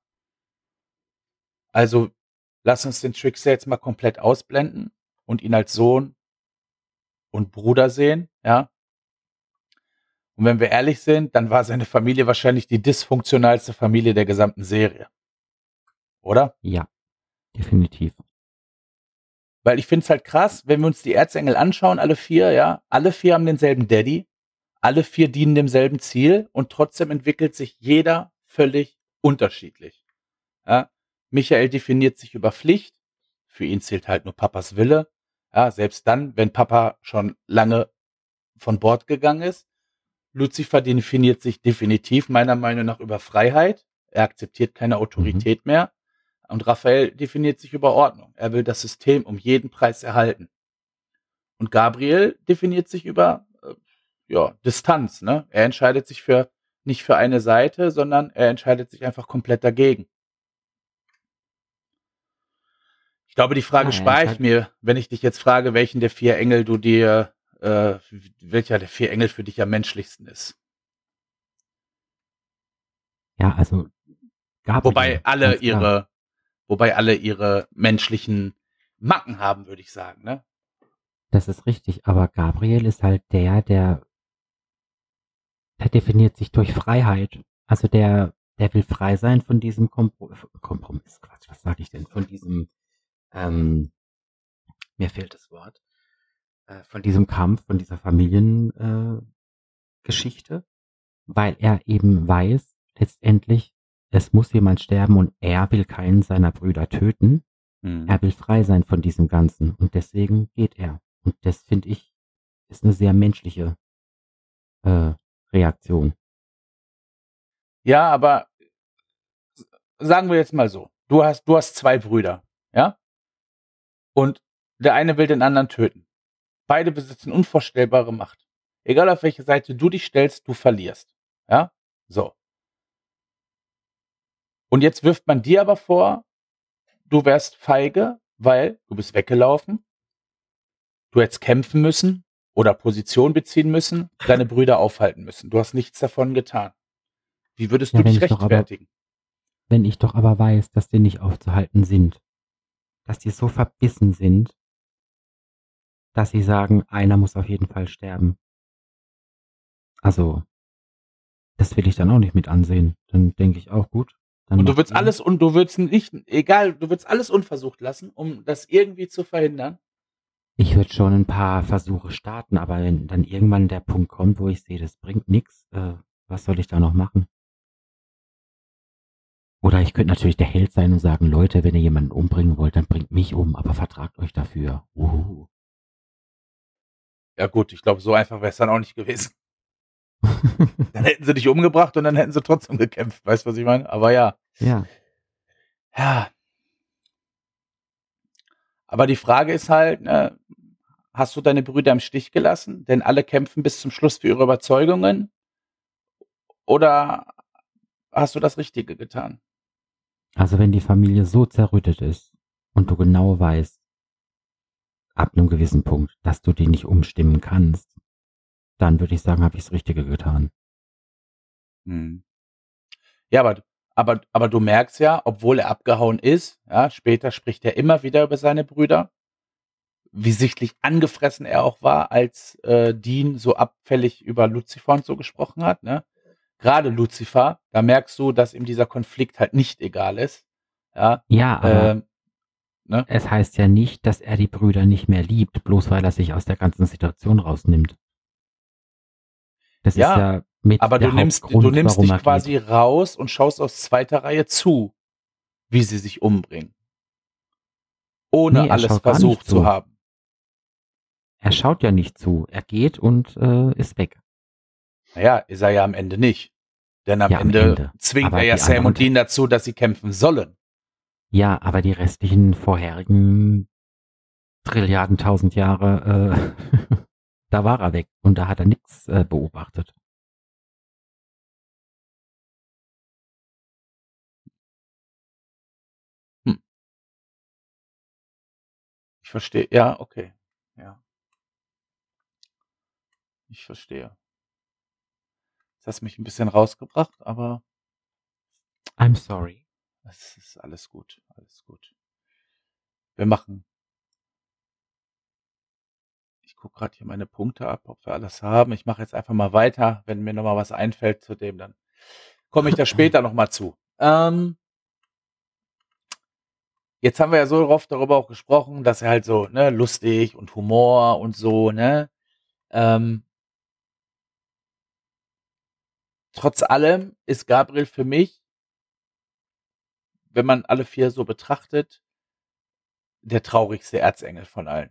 Speaker 1: Also lass uns den Trickster jetzt mal komplett ausblenden und ihn als Sohn und Bruder sehen, ja. Und wenn wir ehrlich sind, dann war seine Familie wahrscheinlich die dysfunktionalste Familie der gesamten Serie. Oder?
Speaker 2: Ja, definitiv.
Speaker 1: Weil ich finde es halt krass, wenn wir uns die Erzengel anschauen, alle vier, ja, alle vier haben denselben Daddy, alle vier dienen demselben Ziel und trotzdem entwickelt sich jeder völlig unterschiedlich. Ja, Michael definiert sich über Pflicht, für ihn zählt halt nur Papas Wille, ja, selbst dann, wenn Papa schon lange von Bord gegangen ist. Luzifer definiert sich definitiv meiner Meinung nach über Freiheit. Er akzeptiert keine Autorität mhm. mehr. Und Raphael definiert sich über Ordnung. Er will das System um jeden Preis erhalten. Und Gabriel definiert sich über äh, ja, Distanz. Ne? Er entscheidet sich für nicht für eine Seite, sondern er entscheidet sich einfach komplett dagegen. Ich glaube, die Frage ja, spare ich mir, wenn ich dich jetzt frage, welchen der vier Engel du dir Äh, welcher der vier Engel für dich am menschlichsten ist.
Speaker 2: Ja, also
Speaker 1: Gabriel, wobei alle ihre, wobei alle ihre menschlichen Macken haben, würde ich sagen, ne?
Speaker 2: Das ist richtig, aber Gabriel ist halt der, der, der definiert sich durch Freiheit. Also der, der will frei sein von diesem Kompro- Kompromiss. Quatsch, was sage ich denn? Von diesem, ähm, mir fehlt das Wort. Von diesem Kampf, von dieser Familiengeschichte, äh, weil er eben weiß, letztendlich, es muss jemand sterben und er will keinen seiner Brüder töten. Mhm. Er will frei sein von diesem Ganzen und deswegen geht er. Und das, finde ich, ist eine sehr menschliche äh, Reaktion.
Speaker 1: Ja, aber sagen wir jetzt mal so, du hast, du hast zwei Brüder, ja? Und der eine will den anderen töten. Beide besitzen unvorstellbare Macht. Egal auf welche Seite du dich stellst, du verlierst. Ja? So. Und jetzt wirft man dir aber vor, du wärst feige, weil du bist weggelaufen, du hättest kämpfen müssen oder Position beziehen müssen, deine Brüder aufhalten müssen. Du hast nichts davon getan. Wie würdest ja, du dich rechtfertigen?
Speaker 2: Aber, wenn ich doch aber weiß, dass die nicht aufzuhalten sind, dass die so verbissen sind, dass sie sagen, einer muss auf jeden Fall sterben. Also, das will ich dann auch nicht mit ansehen. Dann denke ich auch, gut. Dann
Speaker 1: und du würdest alles und du würdest nicht, egal, du würdest alles unversucht lassen, um das irgendwie zu verhindern?
Speaker 2: Ich würde schon ein paar Versuche starten, aber wenn dann irgendwann der Punkt kommt, wo ich sehe, das bringt nichts, äh, was soll ich da noch machen? Oder ich könnte natürlich der Held sein und sagen, Leute, wenn ihr jemanden umbringen wollt, dann bringt mich um, aber vertragt euch dafür. Uhu.
Speaker 1: Ja gut, ich glaube, so einfach wäre es dann auch nicht gewesen. Dann hätten sie dich umgebracht und dann hätten sie trotzdem gekämpft. Weißt du, was ich meine? Aber ja.
Speaker 2: Ja.
Speaker 1: Ja. Aber die Frage ist halt, ne, hast du deine Brüder im Stich gelassen? Denn alle kämpfen bis zum Schluss für ihre Überzeugungen. Oder hast du das Richtige getan?
Speaker 2: Also wenn die Familie so zerrüttet ist und du genau weißt, ab einem gewissen Punkt, dass du die nicht umstimmen kannst, dann würde ich sagen, habe ich das Richtige getan.
Speaker 1: Hm. Ja, aber, aber, aber du merkst ja, obwohl er abgehauen ist, ja, später spricht er immer wieder über seine Brüder, wie sichtlich angefressen er auch war, als äh, Dean so abfällig über Lucifer und so gesprochen hat. Ne? Gerade Lucifer, da merkst du, dass ihm dieser Konflikt halt nicht egal ist. Ja,
Speaker 2: Ja, aber
Speaker 1: ähm, ne?
Speaker 2: es heißt ja nicht, dass er die Brüder nicht mehr liebt, bloß weil er sich aus der ganzen Situation rausnimmt. Das ist
Speaker 1: Ja,
Speaker 2: ja mit
Speaker 1: aber du
Speaker 2: der
Speaker 1: nimmst, du
Speaker 2: Hauptgrund,
Speaker 1: nimmst
Speaker 2: warum
Speaker 1: dich
Speaker 2: er
Speaker 1: quasi
Speaker 2: geht.
Speaker 1: raus und schaust aus zweiter Reihe zu, wie sie sich umbringen,
Speaker 2: Nee,
Speaker 1: ohne
Speaker 2: er
Speaker 1: alles
Speaker 2: schaut gar nicht
Speaker 1: versucht zu
Speaker 2: zu.
Speaker 1: haben.
Speaker 2: Er schaut ja nicht zu. Er geht und äh, ist weg.
Speaker 1: Naja, ist er ja am Ende nicht. Denn am
Speaker 2: Ja, am
Speaker 1: Ende
Speaker 2: Ende.
Speaker 1: zwingt
Speaker 2: Aber
Speaker 1: er ja
Speaker 2: die
Speaker 1: Sam
Speaker 2: anderen,
Speaker 1: und Dean dazu, dass sie kämpfen sollen.
Speaker 2: ja, aber die restlichen vorherigen Trilliarden, tausend Jahre, äh, da war er weg und da hat er nichts äh, beobachtet.
Speaker 1: Hm, ich verstehe. Ja, okay. Ja, ich verstehe. Das hast mich ein bisschen rausgebracht, aber
Speaker 2: I'm sorry.
Speaker 1: es ist alles gut. Alles gut. Wir machen. Ich gucke gerade hier meine Punkte ab, ob wir alles haben. Ich mache jetzt einfach mal weiter. Wenn mir nochmal was einfällt zu dem, dann komme ich da später nochmal zu. Ähm, jetzt haben wir ja so oft darüber auch gesprochen, dass er halt so, ne, lustig und Humor und so, ne? Ähm, trotz allem ist Gabriel für mich, wenn man alle vier so betrachtet, der traurigste Erzengel von allen.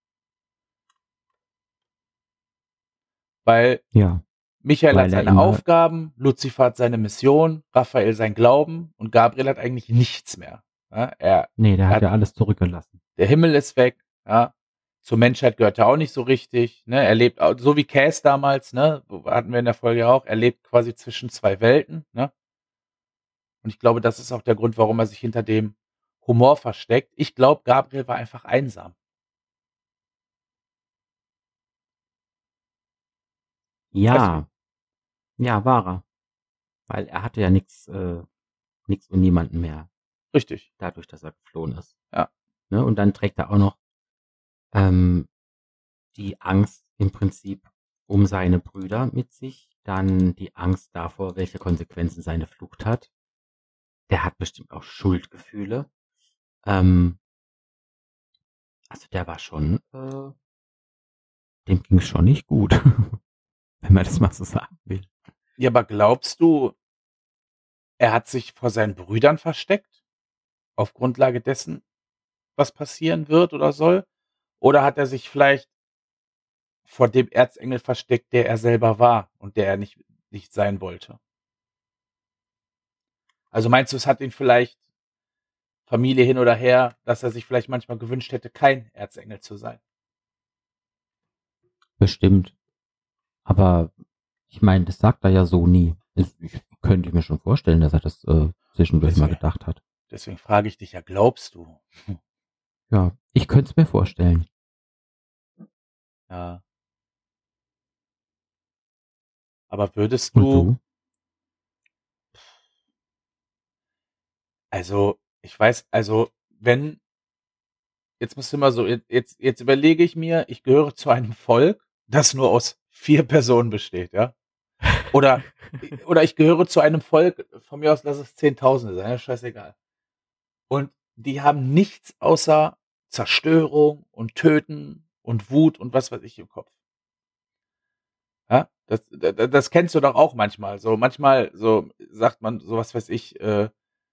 Speaker 1: Weil
Speaker 2: Ja,
Speaker 1: Michael hat
Speaker 2: weil er
Speaker 1: seine
Speaker 2: immer,
Speaker 1: Aufgaben, Lucifer hat seine Mission, Raphael sein Glauben und Gabriel hat eigentlich nichts mehr. Ja, er,
Speaker 2: nee, der
Speaker 1: er
Speaker 2: hat
Speaker 1: hat,
Speaker 2: ja alles zurückgelassen.
Speaker 1: der Himmel ist weg, ja. Zur Menschheit gehört er auch nicht so richtig. Ne? Er lebt, auch- so wie Cass damals, ne? Hatten wir in der Folge auch, er lebt quasi zwischen zwei Welten. Ne? Und ich glaube, das ist auch der Grund, warum er sich hinter dem Humor versteckt. Ich glaube, Gabriel war einfach einsam. Weißt du,
Speaker 2: Ja, ja, war er. Weil er hatte ja nichts, äh, nichts und niemanden mehr,
Speaker 1: richtig.
Speaker 2: dadurch, dass er geflohen ist.
Speaker 1: Ja.
Speaker 2: Ne? Und dann trägt er auch noch ähm, die Angst im Prinzip um seine Brüder mit sich, dann die Angst davor, welche Konsequenzen seine Flucht hat. Der hat bestimmt auch Schuldgefühle. Ähm, also der war schon, äh, dem ging es schon nicht gut, wenn man das mal so sagen will.
Speaker 1: Ja, aber glaubst du, er hat sich vor seinen Brüdern versteckt? Auf Grundlage dessen, was passieren wird oder soll? Oder hat er sich vielleicht vor dem Erzengel versteckt, der er selber war und der er nicht, nicht sein wollte? Also meinst du, es hat ihn vielleicht Familie hin oder her, dass er sich vielleicht manchmal gewünscht hätte, kein Erzengel zu sein?
Speaker 2: Bestimmt. Aber ich meine, das sagt er ja so nie. Ich, ich könnte mir schon vorstellen, dass er das äh, zwischendurch mal
Speaker 1: Deswegen,
Speaker 2: gedacht hat.
Speaker 1: deswegen frage ich dich ja, glaubst du?
Speaker 2: Ja, ich könnte es mir vorstellen.
Speaker 1: Ja. Aber würdest
Speaker 2: Und
Speaker 1: du,
Speaker 2: du?
Speaker 1: also, ich weiß, also, wenn, jetzt musst du mal so, jetzt, jetzt überlege ich mir, ich gehöre zu einem Volk, das nur aus vier Personen besteht, ja? Oder, oder ich gehöre zu einem Volk, von mir aus lass es Zehntausende sein, ja, scheißegal. Und die haben nichts außer Zerstörung und Töten und Wut und was weiß ich im Kopf. Ja? Das, das, das kennst du doch auch manchmal. So, manchmal so sagt man so, was weiß ich, äh,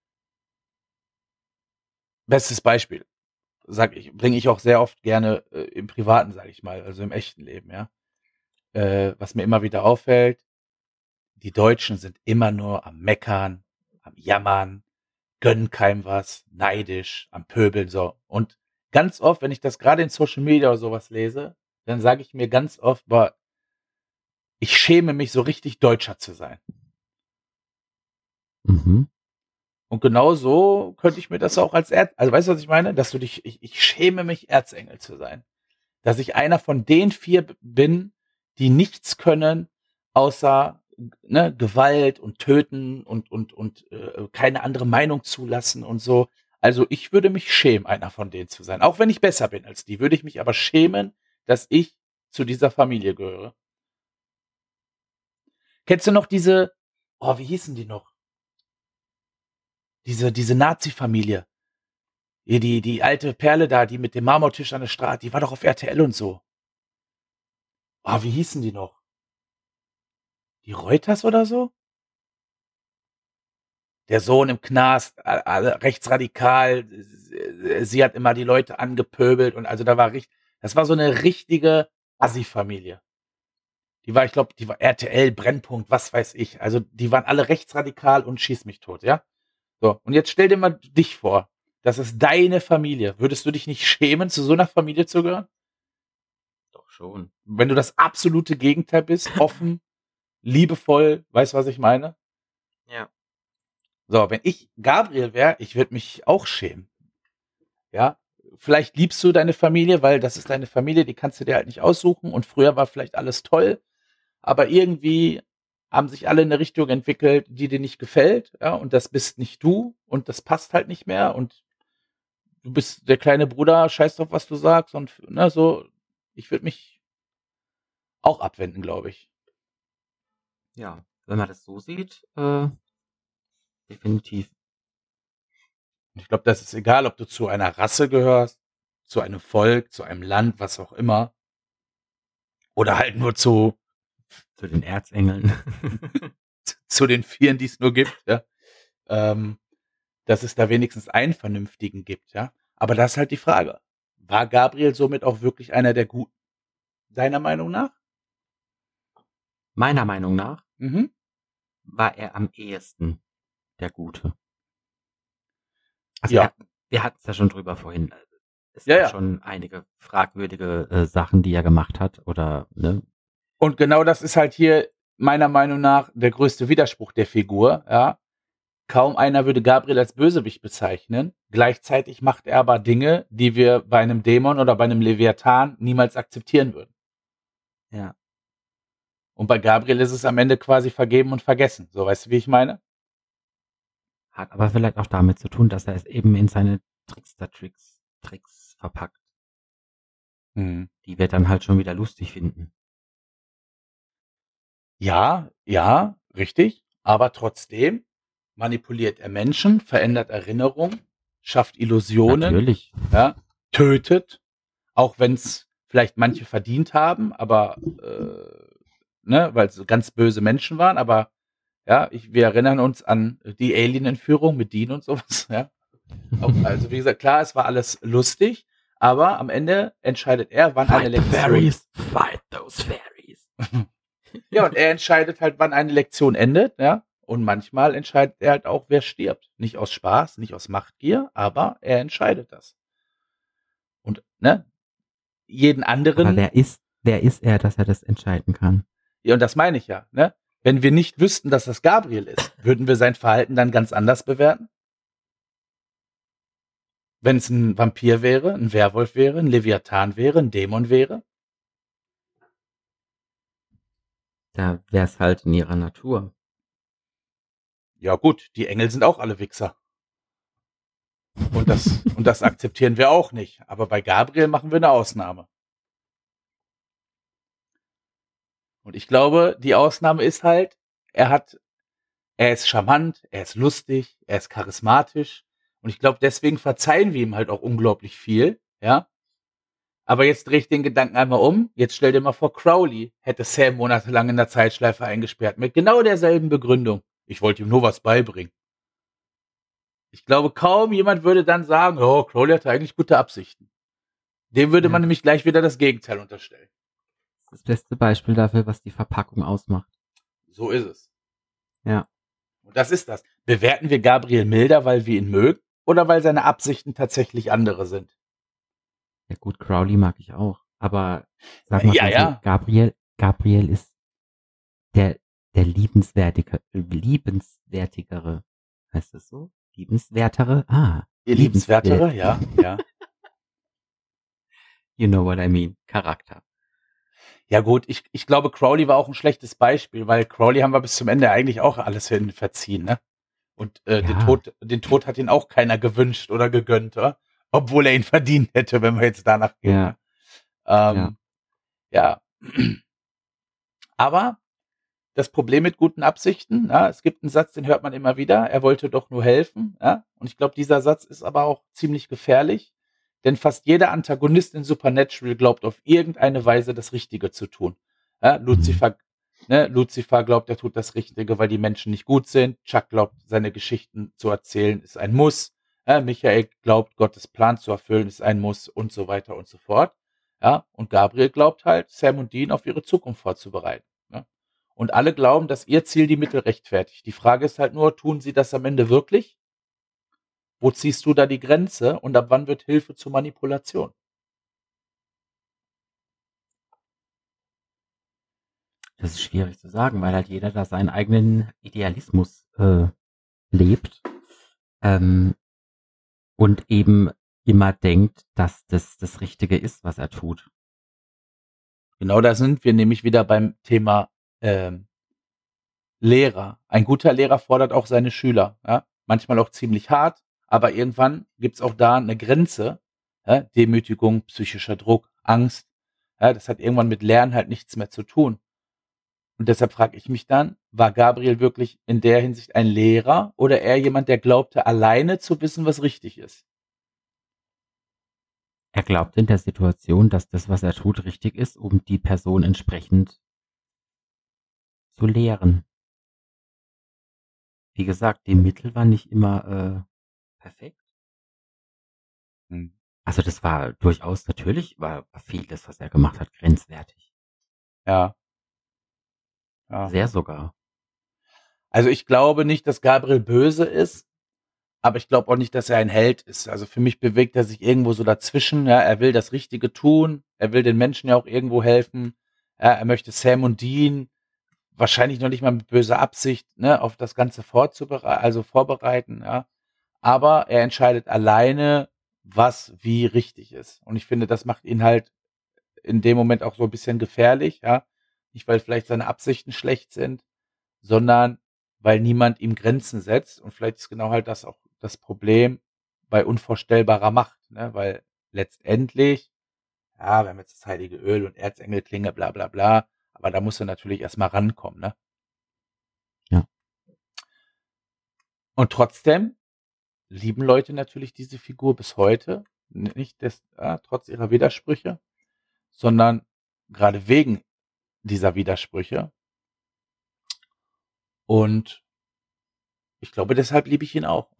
Speaker 1: bestes Beispiel, sag ich, bringe ich auch sehr oft gerne äh, im Privaten, sage ich mal, also im echten Leben, ja. Äh, was mir immer wieder auffällt, die Deutschen sind immer nur am Meckern, am Jammern, gönnen keinem was, neidisch, am Pöbeln, so. Und ganz oft, wenn ich das gerade in Social Media oder sowas lese, dann sage ich mir ganz oft, boah, ich schäme mich so richtig Deutscher zu sein.
Speaker 2: Mhm.
Speaker 1: Und genau so könnte ich mir das auch als Erz, also weißt du, was ich meine? Dass du dich, ich, ich schäme mich, Erzengel zu sein. Dass ich einer von den vier bin, die nichts können, außer ne, Gewalt und Töten und und und äh, keine andere Meinung zulassen und so. Also ich würde mich schämen, einer von denen zu sein. Auch wenn ich besser bin als die, würde ich mich aber schämen, dass ich zu dieser Familie gehöre. Kennst du noch diese, oh, wie hießen die noch? Diese, diese Nazi-Familie. Die, die, die alte Perle da, die mit dem Marmortisch an der Straße, die war doch auf R T L und so. Oh, wie hießen die noch? Die Reuters oder so? Der Sohn im Knast, äh, äh, rechtsradikal, äh, sie hat immer die Leute angepöbelt und also da war richtig, das war so eine richtige Assi-Familie. Die war, ich glaube, die war R T L, Brennpunkt, was weiß ich. Also die waren alle rechtsradikal und schieß mich tot, ja? So, und jetzt stell dir mal dich vor. Das ist deine Familie. Würdest du dich nicht schämen, zu so einer Familie zu gehören?
Speaker 2: Doch schon.
Speaker 1: Wenn du das absolute Gegenteil bist, offen, liebevoll, weißt du, was ich meine?
Speaker 2: Ja.
Speaker 1: So, wenn ich Gabriel wäre, ich würde mich auch schämen. Ja, vielleicht liebst du deine Familie, weil das ist deine Familie, die kannst du dir halt nicht aussuchen und früher war vielleicht alles toll, aber irgendwie haben sich alle in eine Richtung entwickelt, die dir nicht gefällt, ja, und das bist nicht du und das passt halt nicht mehr und du bist der kleine Bruder, scheiß drauf, was du sagst und ne, so, ich würde mich auch abwenden, glaube ich.
Speaker 2: Ja, wenn man das so sieht, äh, definitiv.
Speaker 1: Ich glaube, das ist egal, ob du zu einer Rasse gehörst, zu einem Volk, zu einem Land, was auch immer. Oder halt nur zu,
Speaker 2: Zu den Erzengeln.
Speaker 1: zu den Vieren, die es nur gibt, ja. Ähm, dass es da wenigstens einen Vernünftigen gibt, ja. Aber das ist halt die Frage. War Gabriel somit auch wirklich einer der Guten? Deiner Meinung nach?
Speaker 2: Meiner Meinung nach
Speaker 1: Mhm.
Speaker 2: war er am ehesten der Gute. Also
Speaker 1: Ja.
Speaker 2: er, wir hatten es ja schon drüber vorhin. Es
Speaker 1: Ja,
Speaker 2: gab
Speaker 1: ja.
Speaker 2: schon einige fragwürdige äh, Sachen, die er gemacht hat. Oder, ne?
Speaker 1: Und genau das ist halt hier meiner Meinung nach der größte Widerspruch der Figur, ja. Kaum einer würde Gabriel als Bösewicht bezeichnen. Gleichzeitig macht er aber Dinge, die wir bei einem Dämon oder bei einem Leviathan niemals akzeptieren würden.
Speaker 2: Ja.
Speaker 1: Und bei Gabriel ist es am Ende quasi vergeben und vergessen. So, weißt du, wie ich meine?
Speaker 2: Hat aber vielleicht auch damit zu tun, dass er es eben in seine Trickster-Tricks Tricks verpackt.
Speaker 1: Hm.
Speaker 2: Die wir dann halt schon wieder lustig finden.
Speaker 1: Ja, ja, richtig. Aber trotzdem manipuliert er Menschen, verändert Erinnerungen, schafft Illusionen,
Speaker 2: Natürlich.
Speaker 1: ja, tötet, auch wenn es vielleicht manche verdient haben, aber äh, ne, weil es ganz böse Menschen waren, aber ja, ich, wir erinnern uns an die Alien-Entführung mit Dean und sowas, ja. Auch, also wie gesagt, klar, es war alles lustig, aber am Ende entscheidet er, wann eine
Speaker 2: Fight the
Speaker 1: Lektion.
Speaker 2: fairies, fight those fairies.
Speaker 1: Ja, und er entscheidet halt, wann eine Lektion endet, ja. Und manchmal entscheidet er halt auch, wer stirbt. Nicht aus Spaß, nicht aus Machtgier, aber er entscheidet das. Und, ne, jeden anderen.
Speaker 2: Aber wer ist, wer ist er, dass er das entscheiden kann?
Speaker 1: Ja, und das meine ich ja, ne? Wenn wir nicht wüssten, dass das Gabriel ist, würden wir sein Verhalten dann ganz anders bewerten? Wenn es ein Vampir wäre, ein Werwolf wäre, ein Leviathan wäre, ein Dämon wäre?
Speaker 2: Da wäre es halt in ihrer Natur.
Speaker 1: Ja gut, die Engel sind auch alle Wichser. Und das, und das akzeptieren wir auch nicht. Aber bei Gabriel machen wir eine Ausnahme. Und ich glaube, die Ausnahme ist halt, er hat, er ist charmant, er ist lustig, er ist charismatisch. Und ich glaube, deswegen verzeihen wir ihm halt auch unglaublich viel, ja. Aber jetzt drehe ich den Gedanken einmal um. Jetzt stell dir mal vor, Crowley hätte Sam monatelang in der Zeitschleife eingesperrt mit genau derselben Begründung. Ich wollte ihm nur was beibringen. Ich glaube, kaum jemand würde dann sagen, oh, Crowley hatte eigentlich gute Absichten. Dem würde
Speaker 2: Ja.
Speaker 1: man nämlich gleich wieder das Gegenteil unterstellen.
Speaker 2: Das beste Beispiel dafür, was die Verpackung ausmacht.
Speaker 1: So ist es.
Speaker 2: Ja.
Speaker 1: Und das ist das. Bewerten wir Gabriel milder, weil wir ihn mögen oder weil seine Absichten tatsächlich andere sind?
Speaker 2: Ja gut, Crowley mag ich auch. Aber sag mal
Speaker 1: Ja,
Speaker 2: so,
Speaker 1: ja.
Speaker 2: Gabriel, Gabriel ist der, der liebenswertige, liebenswertigere, heißt das so? Liebenswertere? Ah.
Speaker 1: Ihr Liebenswertere, ja, ja.
Speaker 2: You know what I mean. Charakter.
Speaker 1: Ja gut, ich, ich glaube, Crowley war auch ein schlechtes Beispiel, weil Crowley haben wir bis zum Ende eigentlich auch alles hin verziehen, ne? Und äh, den
Speaker 2: Ja,
Speaker 1: Tod, den Tod hat ihn auch keiner gewünscht oder gegönnt, oder? Obwohl er ihn verdient hätte, wenn wir jetzt danach gehen,
Speaker 2: ja,
Speaker 1: ne?
Speaker 2: ja.
Speaker 1: Ähm, ja. Aber das Problem mit guten Absichten, ja, es gibt einen Satz, den hört man immer wieder, er wollte doch nur helfen, ja? Und ich glaube, dieser Satz ist aber auch ziemlich gefährlich, denn fast jeder Antagonist in Supernatural glaubt auf irgendeine Weise das Richtige zu tun. Ja,
Speaker 2: Mhm.
Speaker 1: Lucifer, ne, Lucifer glaubt, er tut das Richtige, weil die Menschen nicht gut sind. Chuck glaubt, seine Geschichten zu erzählen ist ein Muss. Ja, Michael glaubt, Gottes Plan zu erfüllen ist ein Muss und so weiter und so fort. Ja, und Gabriel glaubt halt, Sam und Dean auf ihre Zukunft vorzubereiten. Ja. Und alle glauben, dass ihr Ziel die Mittel rechtfertigt. Die Frage ist halt nur, tun sie das am Ende wirklich? Wo ziehst du da die Grenze und ab wann wird Hilfe zur Manipulation?
Speaker 2: Das ist schwierig zu sagen, weil halt jeder da seinen eigenen Idealismus äh, lebt ähm, und eben immer denkt, dass das das Richtige ist, was er tut.
Speaker 1: Genau da sind wir nämlich wieder beim Thema ähm, Lehrer. Ein guter Lehrer fordert auch seine Schüler. Ja? Manchmal auch ziemlich hart, aber irgendwann gibt's auch da eine Grenze. Ja? Demütigung, psychischer Druck, Angst. Ja? Das hat irgendwann mit Lernen halt nichts mehr zu tun. Und deshalb frage ich mich dann, war Gabriel wirklich in der Hinsicht ein Lehrer oder eher jemand, der glaubte, alleine zu wissen, was richtig ist?
Speaker 2: Er glaubt in der Situation, dass das, was er tut, richtig ist, um die Person entsprechend zu lehren. Wie gesagt, die Mittel waren nicht immer äh, perfekt.
Speaker 1: Hm.
Speaker 2: Also das war durchaus natürlich, war vieles, was er gemacht hat, grenzwertig.
Speaker 1: Ja, ja.
Speaker 2: Sehr sogar.
Speaker 1: Also ich glaube nicht, dass Gabriel böse ist, aber ich glaube auch nicht, dass er ein Held ist. Also für mich bewegt er sich irgendwo so dazwischen. Ja, er will das Richtige tun. Er will den Menschen ja auch irgendwo helfen. Ja, er möchte Sam und Dean wahrscheinlich noch nicht mal mit böser Absicht, ne, auf das Ganze vorzubereiten, also vorbereiten, ja. Aber er entscheidet alleine, was wie richtig ist. Und ich finde, das macht ihn halt in dem Moment auch so ein bisschen gefährlich, ja. Nicht, weil vielleicht seine Absichten schlecht sind, sondern weil niemand ihm Grenzen setzt. Und vielleicht ist genau halt das auch das Problem bei unvorstellbarer Macht, ne? Weil letztendlich, ja, wir haben jetzt das heilige Öl und Erzengelklinge, bla bla bla, aber da musst du natürlich erstmal rankommen, ne?
Speaker 2: Ja.
Speaker 1: Und trotzdem lieben Leute natürlich diese Figur bis heute, nicht des, ja, trotz ihrer Widersprüche, sondern gerade wegen dieser Widersprüche. Und ich glaube, deshalb liebe ich ihn auch.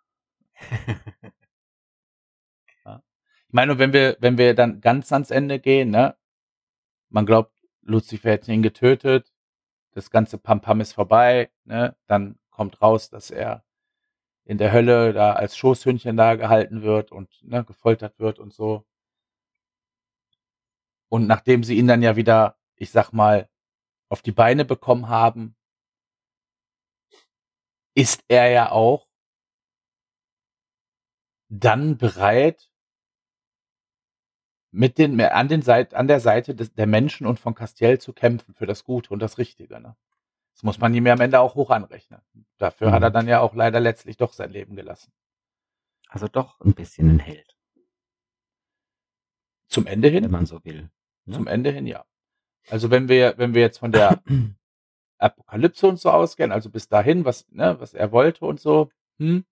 Speaker 1: Ja. Ich meine, wenn wir, wenn wir dann ganz ans Ende gehen, ne, man glaubt, Lucifer hätte ihn getötet, das ganze Pampam ist vorbei, ne, dann kommt raus, dass er in der Hölle da als Schoßhündchen da gehalten wird und ne, gefoltert wird und so. Und nachdem sie ihn dann ja wieder, ich sag mal, auf die Beine bekommen haben, ist er ja auch dann bereit, mit den, an, den Seite, an der Seite des, der Menschen und von Castiel zu kämpfen für das Gute und das Richtige. Ne? Das muss man ihm ja am Ende auch hoch anrechnen. Dafür hat er
Speaker 2: Mhm.
Speaker 1: dann ja auch leider letztlich doch sein Leben gelassen.
Speaker 2: Also doch ein bisschen ein Held,
Speaker 1: Zum Ende
Speaker 2: wenn
Speaker 1: hin,
Speaker 2: man so will. Ne?
Speaker 1: zum Ende hin ja. Also wenn wir, wenn wir jetzt von der Apokalypse und so ausgehen, also bis dahin, was, ne, was er wollte und so, hm,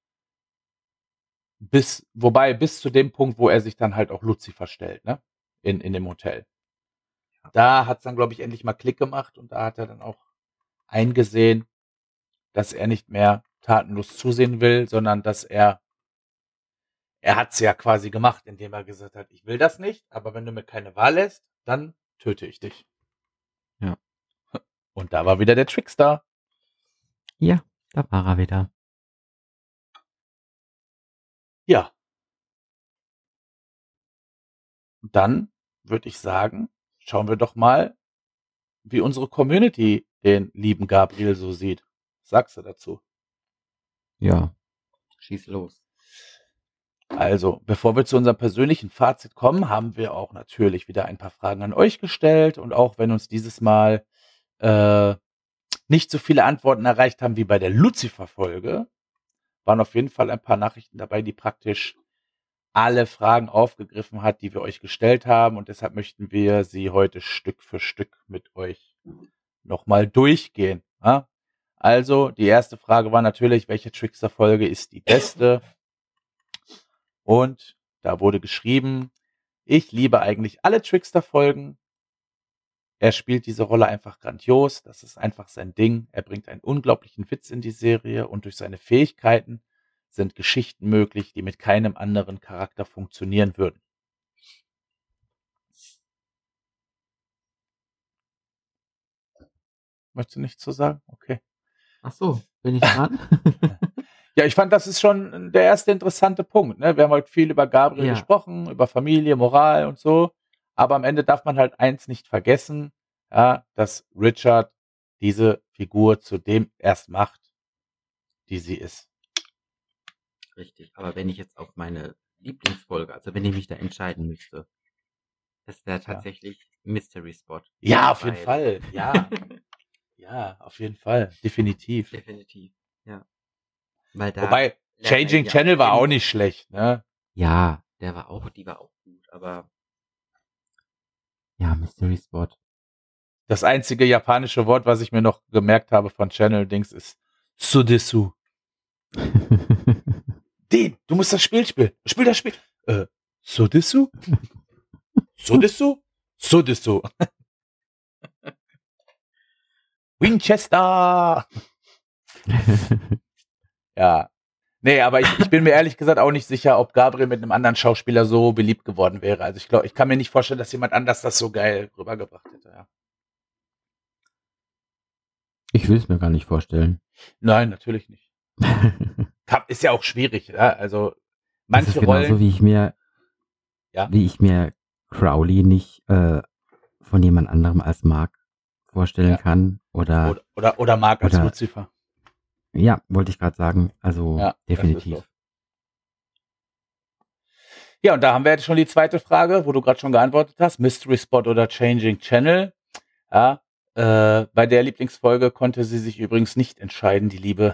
Speaker 1: bis, wobei bis zu dem Punkt, wo er sich dann halt auch Lucifer stellt, ne, in, in dem Hotel. Da hat es dann, glaube ich, endlich mal Klick gemacht und da hat er dann auch eingesehen, dass er nicht mehr tatenlos zusehen will, sondern dass er, er hat es ja quasi gemacht, indem er gesagt hat, ich will das nicht, aber wenn du mir keine Wahl lässt, dann töte ich dich.
Speaker 2: Ja.
Speaker 1: Und da war wieder der Trickster.
Speaker 2: Ja, da war er wieder.
Speaker 1: Ja, und dann würde ich sagen, schauen wir doch mal, wie unsere Community den lieben Gabriel so sieht. Was sagst du dazu?
Speaker 2: Ja, schieß los.
Speaker 1: Also, bevor wir zu unserem persönlichen Fazit kommen, haben wir auch natürlich wieder ein paar Fragen an euch gestellt. Und auch wenn uns dieses Mal äh, nicht so viele Antworten erreicht haben wie bei der Lucifer-Folge, waren auf jeden Fall ein paar Nachrichten dabei, die praktisch alle Fragen aufgegriffen hat, die wir euch gestellt haben. Und deshalb möchten wir sie heute Stück für Stück mit euch nochmal durchgehen. Ja? Also, die erste Frage war natürlich, welche Trickster-Folge ist die beste? Und da wurde geschrieben, ich liebe eigentlich alle Trickster-Folgen. Er spielt diese Rolle einfach grandios. Das ist einfach sein Ding. Er bringt einen unglaublichen Witz in die Serie und durch seine Fähigkeiten sind Geschichten möglich, die mit keinem anderen Charakter funktionieren würden. Möchtest du nichts zu sagen? Okay.
Speaker 2: Ach so, bin ich dran?
Speaker 1: Ja, ich fand, das ist schon der erste interessante Punkt. Ne? Wir haben heute viel über Gabriel
Speaker 2: Ja.
Speaker 1: gesprochen, über Familie, Moral und so. Aber am Ende darf man halt eins nicht vergessen, ja, dass Richard diese Figur zu dem erst macht, die sie ist.
Speaker 2: Richtig, aber wenn ich jetzt auf meine Lieblingsfolge, also wenn ich mich da entscheiden müsste, das wäre tatsächlich Mystery Spot.
Speaker 1: Ja, auf jeden
Speaker 2: Weil-
Speaker 1: Fall. Ja, ja, auf jeden Fall. Definitiv.
Speaker 2: Definitiv, ja. Weil da
Speaker 1: Wobei, Changing
Speaker 2: ja
Speaker 1: Channel war
Speaker 2: eben-
Speaker 1: auch nicht schlecht, ne?
Speaker 2: Ja, der war auch, die war auch gut, aber ja, Mystery Spot.
Speaker 1: Das einzige japanische Wort, was ich mir noch gemerkt habe von Channel-Dings, ist Sudesu. Den, du musst das Spiel spielen. Spiel das Spiel. Äh, Sudesu? Sudesu? Sudesu. Winchester! Ja. Nee, aber ich, ich bin mir ehrlich gesagt auch nicht sicher, ob Gabriel mit einem anderen Schauspieler so beliebt geworden wäre. Also ich glaube, ich kann mir nicht vorstellen, dass jemand anders das so geil rübergebracht hätte. Ja.
Speaker 2: Ich will es mir gar nicht vorstellen.
Speaker 1: Nein, natürlich nicht. Kann- Ist ja auch schwierig. Ja? Also
Speaker 2: Das
Speaker 1: manche
Speaker 2: ist genauso,
Speaker 1: Rollen.
Speaker 2: wie ich mir,
Speaker 1: Ja.
Speaker 2: wie ich mir Crowley nicht äh, von jemand anderem als Mark vorstellen
Speaker 1: Ja.
Speaker 2: kann. Oder,
Speaker 1: Oder, oder, oder Mark als
Speaker 2: Oder-
Speaker 1: Lucifer.
Speaker 2: ja, wollte ich gerade sagen. Also
Speaker 1: Ja, das ist
Speaker 2: definitiv.
Speaker 1: so. Ja, und da haben wir jetzt schon die zweite Frage, wo du gerade schon geantwortet hast. Mystery Spot oder Changing Channel. Ja, äh, bei der Lieblingsfolge konnte sie sich übrigens nicht entscheiden, die liebe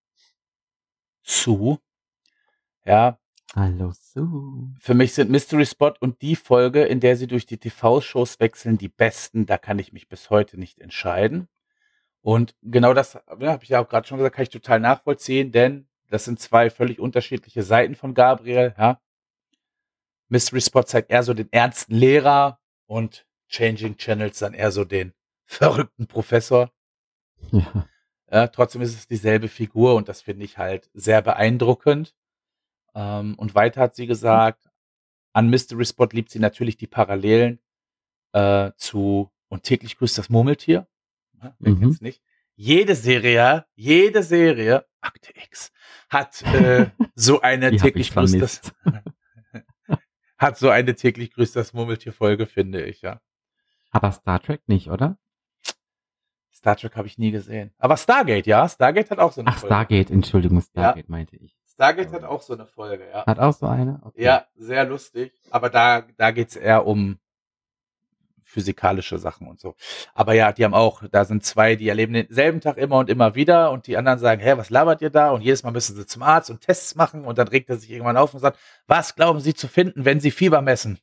Speaker 1: Sue. Ja,
Speaker 2: Hallo Sue.
Speaker 1: für mich sind Mystery Spot und die Folge, in der sie durch die T V-Shows wechseln, die besten. Da kann ich mich bis heute nicht entscheiden. Und genau das, ja, habe ich ja auch gerade schon gesagt, kann ich total nachvollziehen, denn das sind zwei völlig unterschiedliche Seiten von Gabriel. Ja. Mystery Spot zeigt eher so den ernsten Lehrer und Changing Channels dann eher so den verrückten Professor.
Speaker 2: Ja.
Speaker 1: Ja, trotzdem ist es dieselbe Figur und das finde ich halt sehr beeindruckend. Ähm, und weiter hat sie gesagt, an Mystery Spot liebt sie natürlich die Parallelen äh, zu Und täglich grüßt das Murmeltier. Ja, wer
Speaker 2: Mhm.
Speaker 1: kennt's nicht? Jede Serie, jede Serie, Akte X, hat äh, so eine
Speaker 2: Die hab
Speaker 1: täglich
Speaker 2: ich
Speaker 1: grüßt das,
Speaker 2: vermisst.
Speaker 1: hat so eine täglich grüßt das Murmeltier Folge, finde ich, ja.
Speaker 2: Aber Star Trek nicht, oder?
Speaker 1: Star Trek habe ich nie gesehen. Aber Stargate, ja. Stargate hat auch so eine
Speaker 2: Ach,
Speaker 1: Folge.
Speaker 2: Stargate, Entschuldigung, Stargate meinte ich.
Speaker 1: Stargate hat auch so eine Folge, ja.
Speaker 2: Hat auch so eine? Okay.
Speaker 1: Ja, sehr lustig. Aber da, da geht's eher um physikalische Sachen und so. Aber ja, die haben auch, da sind zwei, die erleben denselben Tag immer und immer wieder und die anderen sagen, hä, was labert ihr da? Und jedes Mal müssen sie zum Arzt und Tests machen und dann regt er sich irgendwann auf und sagt, was glauben Sie zu finden, wenn Sie Fieber messen?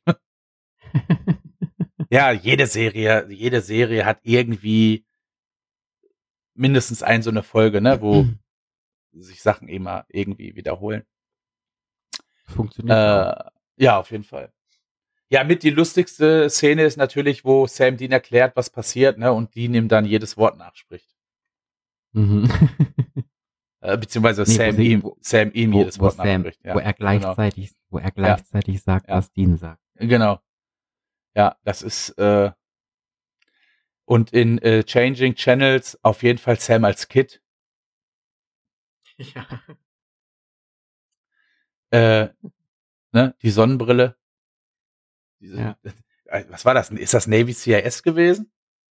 Speaker 1: Ja, jede Serie, jede Serie hat irgendwie mindestens ein so eine Folge, ne, wo sich Sachen immer irgendwie wiederholen.
Speaker 2: Funktioniert auch.
Speaker 1: Äh, ja, auf jeden Fall. Ja, mit die lustigste Szene ist natürlich, wo Sam Dean erklärt, was passiert, ne, und Dean ihm dann jedes Wort nachspricht.
Speaker 2: Mhm.
Speaker 1: Äh, beziehungsweise
Speaker 2: Nee, wo
Speaker 1: Sam
Speaker 2: sie-
Speaker 1: ihm,
Speaker 2: wo-
Speaker 1: Sam ihm
Speaker 2: wo,
Speaker 1: jedes
Speaker 2: wo,
Speaker 1: Wort
Speaker 2: Sam,
Speaker 1: nachspricht. Ja,
Speaker 2: wo er gleichzeitig, wo er gleichzeitig sagt,
Speaker 1: Ja.
Speaker 2: was Dean sagt.
Speaker 1: Genau. Ja, das ist äh, und in äh, Changing Channels auf jeden Fall Sam als Kid.
Speaker 2: Ja.
Speaker 1: Äh, ne, die Sonnenbrille. Diese,
Speaker 2: Ja.
Speaker 1: äh, Was war das? Ist das Navy C I S gewesen?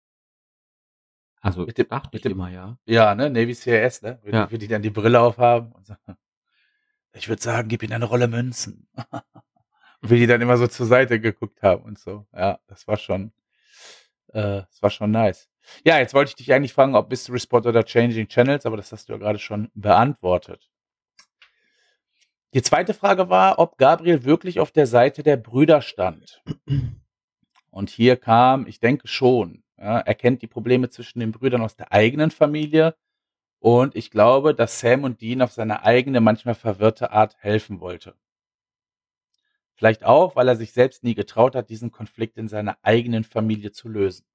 Speaker 2: Also
Speaker 1: Mit dem-
Speaker 2: dachte
Speaker 1: mit
Speaker 2: ich
Speaker 1: dem-
Speaker 2: immer, ja.
Speaker 1: Ja, ne, Navy C I S, ne? Wie,
Speaker 2: Ja.
Speaker 1: die, wie die dann die Brille aufhaben. Und so. Ich würde sagen, gib ihnen eine Rolle Münzen. Wie die dann immer so zur Seite geguckt haben und so. Ja, das war schon, äh, das war schon nice. Ja, jetzt wollte ich dich eigentlich fragen, ob Mystery Spot oder Changing Channels, aber das hast du ja gerade schon beantwortet. Die zweite Frage war, ob Gabriel wirklich auf der Seite der Brüder stand. Und hier kam, ich denke schon, ja, er kennt die Probleme zwischen den Brüdern aus der eigenen Familie. Und ich glaube, dass Sam und Dean auf seine eigene, manchmal verwirrte Art helfen wollte. Vielleicht auch, weil er sich selbst nie getraut hat, diesen Konflikt in seiner eigenen Familie zu lösen.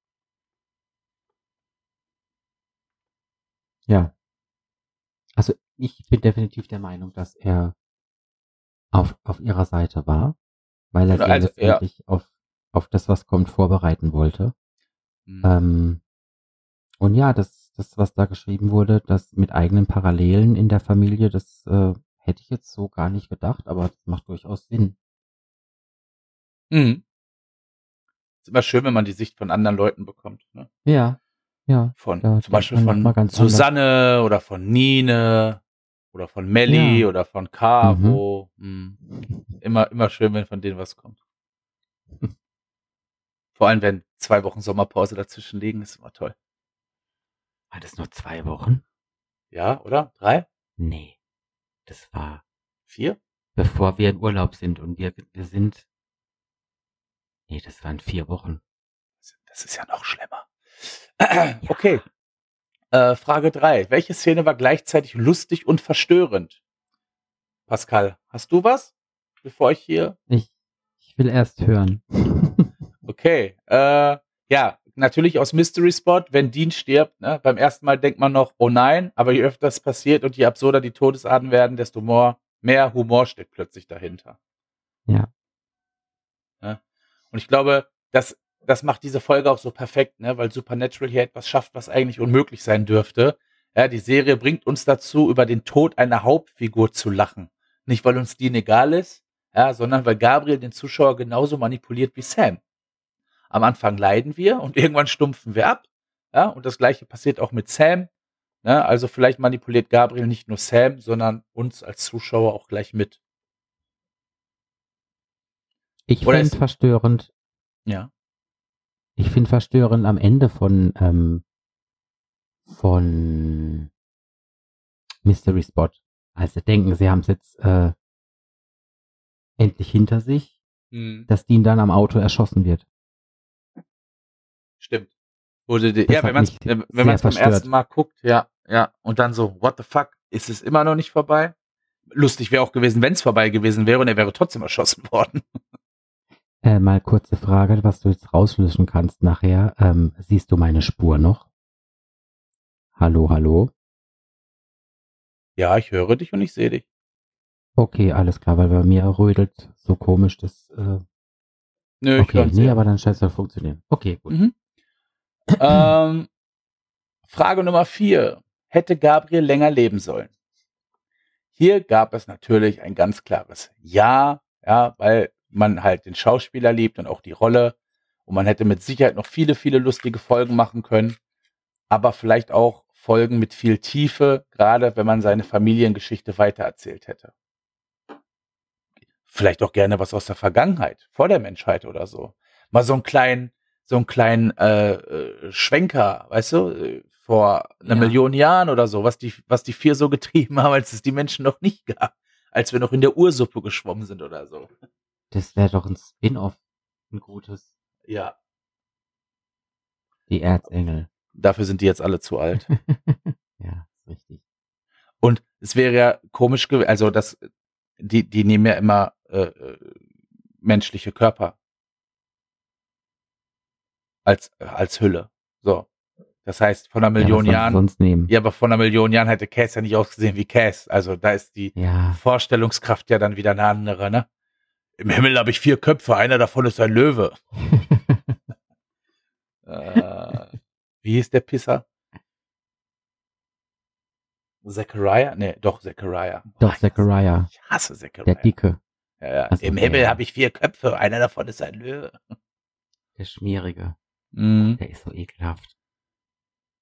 Speaker 2: Ja. Also ich bin definitiv der Meinung, dass er auf, auf ihrer Seite war, weil er
Speaker 1: Genau,
Speaker 2: sie
Speaker 1: also,
Speaker 2: letztendlich auf, auf das, was kommt, vorbereiten wollte.
Speaker 1: Mhm.
Speaker 2: Ähm, und ja, das, das, was da geschrieben wurde, das mit eigenen Parallelen in der Familie, das äh, hätte ich jetzt so gar nicht gedacht, aber das macht durchaus Sinn.
Speaker 1: Mhm. Ist immer schön, wenn man die Sicht von anderen Leuten bekommt. Ne?
Speaker 2: Ja, ja.
Speaker 1: Von,
Speaker 2: Da
Speaker 1: zum
Speaker 2: denkt
Speaker 1: Beispiel
Speaker 2: man noch mal
Speaker 1: von
Speaker 2: ganz
Speaker 1: Susanne oder von Nine oder von Melli
Speaker 2: Ja.
Speaker 1: oder von Caro. Mhm. Immer, immer schön, wenn von denen was kommt. Vor allem, wenn zwei Wochen Sommerpause dazwischen liegen, ist immer toll.
Speaker 2: War das nur zwei Wochen?
Speaker 1: Ja, oder? Drei?
Speaker 2: Nee. Das war
Speaker 1: Vier?
Speaker 2: bevor wir in Urlaub sind und wir, wir sind. Nee, das waren vier Wochen.
Speaker 1: Das ist ja noch schlimmer. Okay. Äh, Frage drei. Welche Szene war gleichzeitig lustig und verstörend? Pascal, hast du was? Bevor ich hier.
Speaker 2: Ich, ich will erst hören.
Speaker 1: Okay. Äh, ja, natürlich aus Mystery Spot, wenn Dean stirbt. Ne? Beim ersten Mal denkt man noch, oh nein, aber je öfter das passiert und je absurder die Todesarten werden, desto more, mehr Humor steckt plötzlich dahinter.
Speaker 2: Ja.
Speaker 1: Ne? Und ich glaube, das, das macht diese Folge auch so perfekt, ne? Weil Supernatural hier etwas schafft, was eigentlich unmöglich sein dürfte. Ja, die Serie bringt uns dazu, über den Tod einer Hauptfigur zu lachen. Nicht, weil uns Dean egal ist, ja, sondern weil Gabriel den Zuschauer genauso manipuliert wie Sam. Am Anfang leiden wir und irgendwann stumpfen wir ab. Ja, und das Gleiche passiert auch mit Sam. Ne? Also vielleicht manipuliert Gabriel nicht nur Sam, sondern uns als Zuschauer auch gleich mit.
Speaker 2: Ich
Speaker 1: Oder
Speaker 2: finde
Speaker 1: ist-
Speaker 2: verstörend,
Speaker 1: Ja.
Speaker 2: ich finde verstörend am Ende von, ähm, von Mystery Spot. Als sie denken, sie haben es jetzt äh, endlich hinter sich,
Speaker 1: Hm.
Speaker 2: dass Dean dann am Auto erschossen wird.
Speaker 1: Stimmt. Wurde die,
Speaker 2: Das
Speaker 1: ja,
Speaker 2: hat
Speaker 1: wenn man es
Speaker 2: mich
Speaker 1: wenn
Speaker 2: sehr
Speaker 1: man es beim
Speaker 2: verstört.
Speaker 1: ersten Mal guckt, ja, ja, und dann so, what the fuck, ist es immer noch nicht vorbei? Lustig wäre auch gewesen, wenn es vorbei gewesen wäre und er wäre trotzdem erschossen worden.
Speaker 2: Äh, mal kurze Frage, was du jetzt rauslöschen kannst nachher. Ähm, siehst du meine Spur noch? Hallo, hallo?
Speaker 1: Ja, ich höre dich und ich sehe dich.
Speaker 2: Okay, alles klar, weil bei mir rödelt so komisch das. Äh,
Speaker 1: Nö, ich
Speaker 2: okay,
Speaker 1: höre
Speaker 2: nee, aber dann scheint es zu funktionieren. Okay, gut.
Speaker 1: Mhm. ähm, Frage Nummer vier. Hätte Gabriel länger leben sollen? Hier gab es natürlich ein ganz klares Ja, ja, weil man halt den Schauspieler liebt und auch die Rolle. Und man hätte mit Sicherheit noch viele, viele lustige Folgen machen können. Aber vielleicht auch Folgen mit viel Tiefe, gerade wenn man seine Familiengeschichte weitererzählt hätte. Vielleicht auch gerne was aus der Vergangenheit, vor der Menschheit oder so. Mal so einen kleinen, so einen kleinen äh, äh, Schwenker, weißt du, äh, vor einer
Speaker 2: Ja.
Speaker 1: Million Jahren oder so, was die, was die vier so getrieben haben, als es die Menschen noch nicht gab, als wir noch in der Ursuppe geschwommen sind oder so.
Speaker 2: Das wäre doch ein Spin-off, ein gutes.
Speaker 1: Ja,
Speaker 2: Die Erzengel.
Speaker 1: dafür sind die jetzt alle zu alt.
Speaker 2: Ja, richtig.
Speaker 1: Und es wäre ja komisch gewesen, also das, die, die nehmen ja immer äh, äh, menschliche Körper als, äh, als Hülle. So. Das heißt, von einer
Speaker 2: Ja,
Speaker 1: Million
Speaker 2: was sollen sie
Speaker 1: Jahren.
Speaker 2: sonst nehmen?
Speaker 1: Ja, aber von einer Million Jahren hätte Cass ja nicht ausgesehen wie Cass. Also da ist die
Speaker 2: Ja,
Speaker 1: Vorstellungskraft ja dann wieder eine andere, ne? Im Himmel habe ich vier Köpfe, einer davon ist ein Löwe. Äh, wie hieß der Pisser? Zachariah? Nee, doch, Zachariah.
Speaker 2: doch,
Speaker 1: ich
Speaker 2: Zachariah,
Speaker 1: hasse, ich hasse
Speaker 2: der
Speaker 1: Zachariah.
Speaker 2: Dicke,
Speaker 1: Ja, ja.
Speaker 2: Also,
Speaker 1: Im
Speaker 2: der-
Speaker 1: Himmel habe ich vier Köpfe, einer davon ist ein Löwe.
Speaker 2: der Schmierige.
Speaker 1: Mhm.
Speaker 2: Der ist so ekelhaft.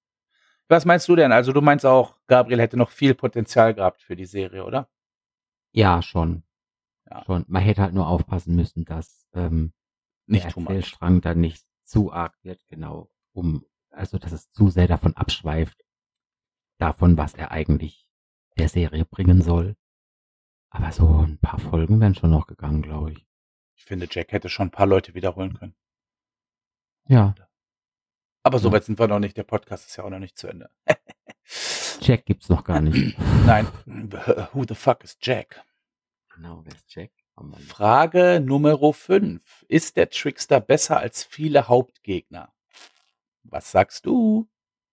Speaker 1: Was meinst du denn? Also du meinst auch, Gabriel hätte noch viel Potenzial gehabt für die Serie, oder?
Speaker 2: Ja, schon.
Speaker 1: Ja.
Speaker 2: Schon. Man hätte halt nur aufpassen müssen, dass ähm,
Speaker 1: Nicht
Speaker 2: der
Speaker 1: too much.
Speaker 2: Erzählstrang dann nicht zu arg wird, genau, um, also dass es zu sehr davon abschweift, davon, was er eigentlich der Serie bringen soll. Aber so ein paar Folgen wären schon noch gegangen, glaube ich.
Speaker 1: Ich finde, Jack hätte schon ein paar Leute wiederholen können.
Speaker 2: Ja.
Speaker 1: Aber so
Speaker 2: Ja.
Speaker 1: weit sind wir noch nicht. Der Podcast ist ja auch noch nicht zu Ende.
Speaker 2: Jack gibt's noch gar nicht.
Speaker 1: Nein. Who the fuck is Jack?
Speaker 2: Genau, wer ist Jack? Oh Mann.
Speaker 1: Frage Nummer fünf. Ist der Trickster besser als viele Hauptgegner? Was sagst du?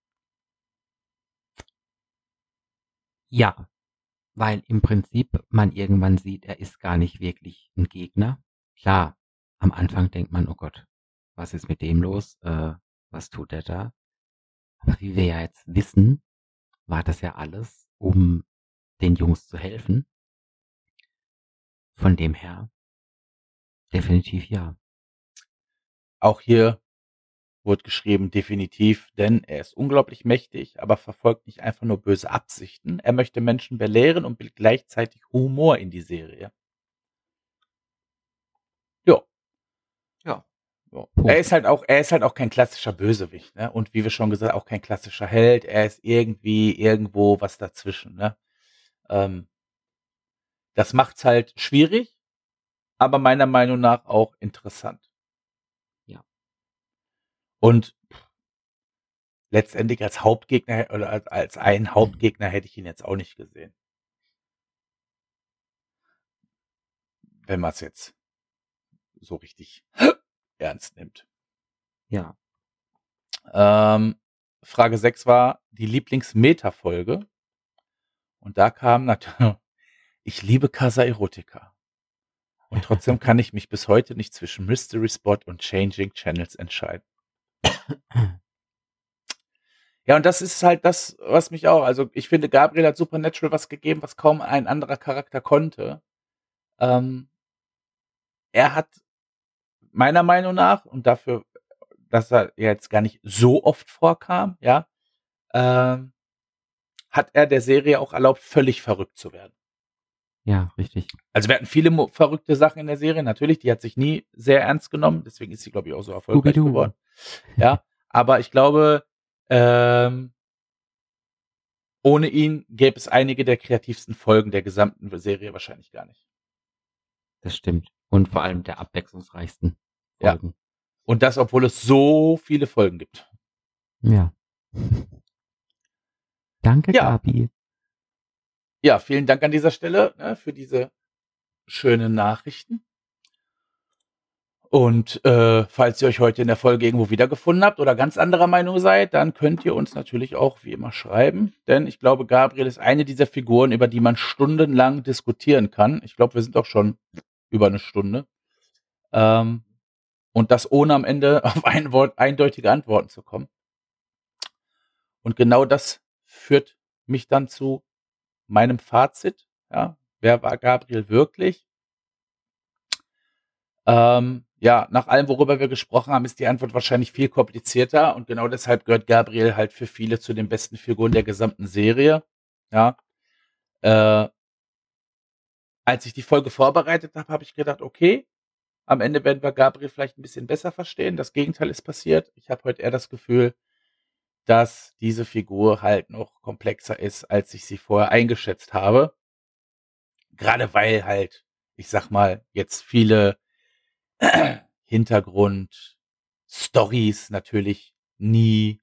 Speaker 2: Ja, weil im Prinzip man irgendwann sieht, er ist gar nicht wirklich ein Gegner. Klar, am Anfang denkt man, oh Gott, was ist mit dem los? Äh, was tut er da? Aber wie wir ja jetzt wissen, war das ja alles, um den Jungs zu helfen. Von dem her, definitiv ja.
Speaker 1: Auch hier wurde geschrieben, definitiv, denn er ist unglaublich mächtig, aber verfolgt nicht einfach nur böse Absichten. Er möchte Menschen belehren und bringt gleichzeitig Humor in die Serie. Ja.
Speaker 2: Ja.
Speaker 1: So. Er ist halt auch, er ist halt auch kein klassischer Bösewicht, ne? Und wie wir schon gesagt, auch kein klassischer Held. Er ist irgendwie irgendwo was dazwischen, ne? Ähm, das macht's halt schwierig, aber meiner Meinung nach auch interessant.
Speaker 2: Ja.
Speaker 1: Und letztendlich als Hauptgegner oder als, als einen Hauptgegner hätte ich ihn jetzt auch nicht gesehen. Wenn man es jetzt so richtig ernst nimmt.
Speaker 2: Ja.
Speaker 1: Ähm, Frage sechs war die Lieblings-Meta-Folge. Und da kam natürlich, ich liebe Casa Erotica. Und trotzdem kann ich mich bis heute nicht zwischen Mystery Spot und Changing Channels entscheiden. Ja, und das ist halt das, was mich auch, also ich finde, Gabriel hat Supernatural was gegeben, was kaum ein anderer Charakter konnte. Ähm, er hat meiner Meinung nach, und dafür, dass er jetzt gar nicht so oft vorkam, ja, ähm, hat er der Serie auch erlaubt, völlig verrückt zu werden.
Speaker 2: Ja, richtig.
Speaker 1: Also wir hatten viele mo- verrückte Sachen in der Serie, natürlich, die hat sich nie sehr ernst genommen, deswegen ist sie, glaube ich, auch so erfolgreich
Speaker 2: Scooby-Doo.
Speaker 1: geworden. Ja, aber ich glaube, ähm, ohne ihn gäbe es einige der kreativsten Folgen der gesamten Serie wahrscheinlich gar nicht.
Speaker 2: Das stimmt. Und vor allem der abwechslungsreichsten
Speaker 1: Ja.
Speaker 2: Folgen.
Speaker 1: Und das, obwohl es so viele Folgen gibt.
Speaker 2: Ja. Danke,
Speaker 1: Ja.
Speaker 2: Gabi.
Speaker 1: Ja, vielen Dank an dieser Stelle, ne, für diese schönen Nachrichten. Und äh, falls ihr euch heute in der Folge irgendwo wiedergefunden habt oder ganz anderer Meinung seid, dann könnt ihr uns natürlich auch wie immer schreiben. Denn ich glaube, Gabriel ist eine dieser Figuren, über die man stundenlang diskutieren kann. Ich glaube, wir sind auch schon über eine Stunde. Ähm, und das ohne am Ende auf ein Wort eindeutige Antworten zu kommen. Und genau das führt mich dann zu meinem Fazit. Ja, wer war Gabriel wirklich? Ähm, ja, nach allem, worüber wir gesprochen haben, ist die Antwort wahrscheinlich viel komplizierter und genau deshalb gehört Gabriel halt für viele zu den besten Figuren der gesamten Serie. Ja. Äh, als ich die Folge vorbereitet habe, habe ich gedacht, okay, am Ende werden wir Gabriel vielleicht ein bisschen besser verstehen. Das Gegenteil ist passiert. Ich habe heute eher das Gefühl, dass diese Figur halt noch komplexer ist, als ich sie vorher eingeschätzt habe. Gerade weil halt, ich sag mal, jetzt viele Hintergrund-Stories natürlich nie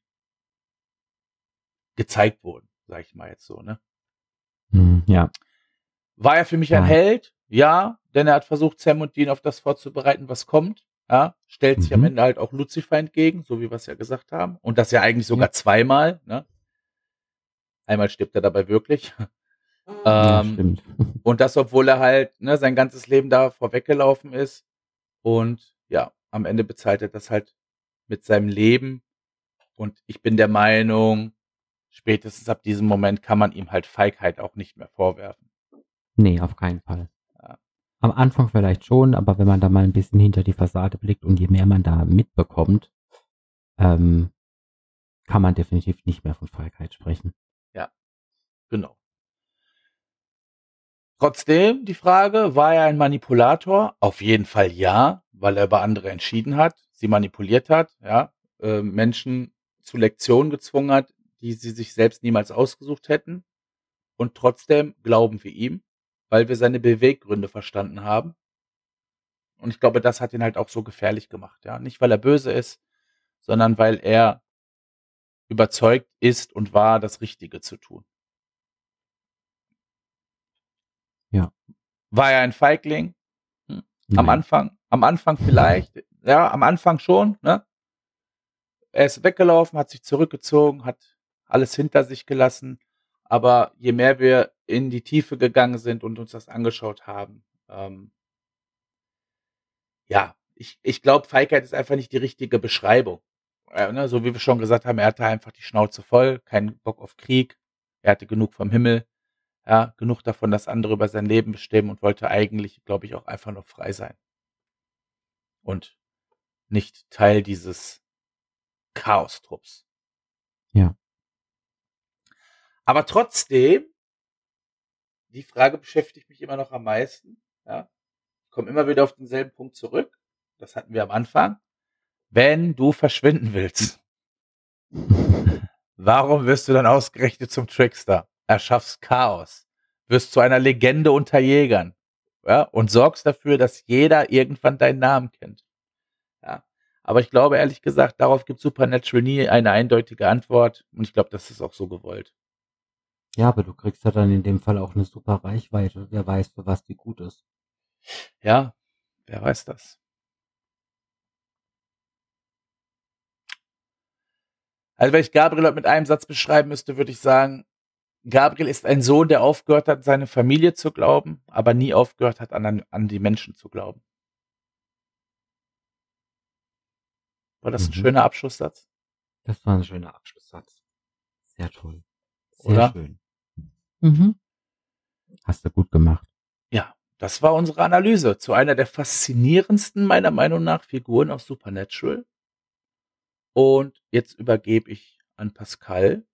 Speaker 1: gezeigt wurden, sag ich mal jetzt so, ne?
Speaker 2: Hm, ja.
Speaker 1: War er für mich ein
Speaker 2: Ja.
Speaker 1: Held? Ja, denn er hat versucht, Sam und Dean auf das vorzubereiten, was kommt. Ja, stellt sich am
Speaker 2: Mhm.
Speaker 1: Ende halt auch Lucifer entgegen, so wie wir es ja gesagt haben. Und das ja eigentlich sogar
Speaker 2: Ja.
Speaker 1: zweimal, ne? Einmal stirbt er dabei wirklich.
Speaker 2: Ja,
Speaker 1: ähm,
Speaker 2: stimmt.
Speaker 1: und das, obwohl er halt ne, sein ganzes Leben da vorweggelaufen ist. Und ja, am Ende bezahlt er das halt mit seinem Leben. Und ich bin der Meinung, spätestens ab diesem Moment kann man ihm halt Feigheit auch nicht mehr vorwerfen.
Speaker 2: Nee, auf keinen Fall.
Speaker 1: Ja.
Speaker 2: Am Anfang vielleicht schon, aber wenn man da mal ein bisschen hinter die Fassade blickt und je mehr man da mitbekommt, ähm, kann man definitiv nicht mehr von Feigheit sprechen.
Speaker 1: Ja, genau. Trotzdem die Frage, war er ein Manipulator? Auf jeden Fall ja, weil er über andere entschieden hat, sie manipuliert hat, ja, äh, Menschen zu Lektionen gezwungen hat, die sie sich selbst niemals ausgesucht hätten. Und trotzdem glauben wir ihm, weil wir seine Beweggründe verstanden haben. Und ich glaube, das hat ihn halt auch so gefährlich gemacht, ja. Nicht, weil er böse ist, sondern weil er überzeugt ist und war, das Richtige zu tun.
Speaker 2: Ja.
Speaker 1: War er ein Feigling? Hm. Am
Speaker 2: Nein.
Speaker 1: Anfang, am Anfang vielleicht, ja, am Anfang schon, ne? Er ist weggelaufen, hat sich zurückgezogen, hat alles hinter sich gelassen. Aber je mehr wir in die Tiefe gegangen sind und uns das angeschaut haben, ähm, ja, ich, ich glaube, Feigheit ist einfach nicht die richtige Beschreibung. Äh, ne, so wie wir schon gesagt haben, er hatte einfach die Schnauze voll, keinen Bock auf Krieg, er hatte genug vom Himmel, ja, genug davon, dass andere über sein Leben bestimmen und wollte eigentlich, glaube ich, auch einfach nur frei sein. Und nicht Teil dieses Chaostrupps.
Speaker 2: Ja.
Speaker 1: Aber trotzdem, die Frage beschäftigt mich immer noch am meisten. Ja? Ich komme immer wieder auf denselben Punkt zurück. Das hatten wir am Anfang. Wenn du verschwinden willst, warum wirst du dann ausgerechnet zum Trickster? Erschaffst Chaos, wirst zu einer Legende unter Jägern, ja? Und sorgst dafür, dass jeder irgendwann deinen Namen kennt. Ja? Aber ich glaube, ehrlich gesagt, darauf gibt Supernatural nie eine eindeutige Antwort. Und ich glaube, das ist auch so gewollt.
Speaker 2: Ja, aber du kriegst ja dann in dem Fall auch eine super Reichweite. Wer weiß, für was die gut ist.
Speaker 1: Ja, wer weiß das. Also wenn ich Gabriel mit einem Satz beschreiben müsste, würde ich sagen, Gabriel ist ein Sohn, der aufgehört hat, seine Familie zu glauben, aber nie aufgehört hat, an, an die Menschen zu glauben. War das ein
Speaker 2: Mhm.
Speaker 1: schöner Abschlusssatz?
Speaker 2: Das war ein schöner Abschlusssatz. Sehr toll. Sehr
Speaker 1: Oder?
Speaker 2: schön. Mhm. Hast du gut gemacht.
Speaker 1: Ja, das war unsere Analyse zu einer der faszinierendsten, meiner Meinung nach, Figuren aus Supernatural. Und jetzt übergebe ich an Pascal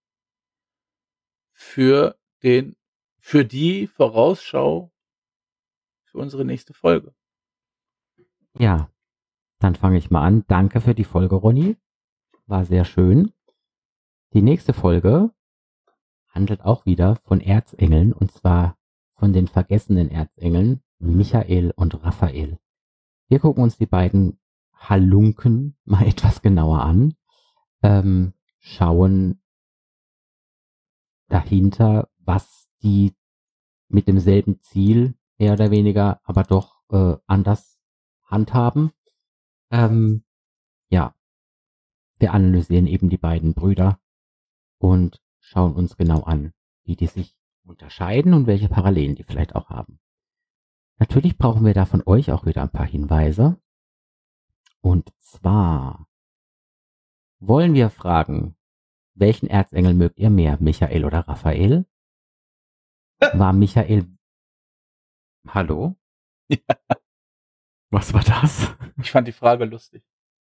Speaker 1: für den, für die Vorausschau für unsere nächste Folge.
Speaker 2: Ja, dann fange ich mal an. Danke für die Folge, Ronny. War sehr schön. Die nächste Folge handelt auch wieder von Erzengeln, und zwar von den vergessenen Erzengeln Michael und Raphael. Wir gucken uns die beiden Halunken mal etwas genauer an, ähm, schauen dahinter, was die mit demselben Ziel mehr oder weniger, aber doch äh, anders handhaben. Ähm, ja, wir analysieren eben die beiden Brüder und schauen uns genau an, wie die sich unterscheiden und welche Parallelen die vielleicht auch haben. Natürlich brauchen wir da von euch auch wieder ein paar Hinweise. Und zwar wollen wir fragen, welchen Erzengel mögt ihr mehr, Michael oder Raphael? War Michael... Hallo?
Speaker 1: Ja.
Speaker 2: Was war das?
Speaker 1: Ich fand die Frage lustig.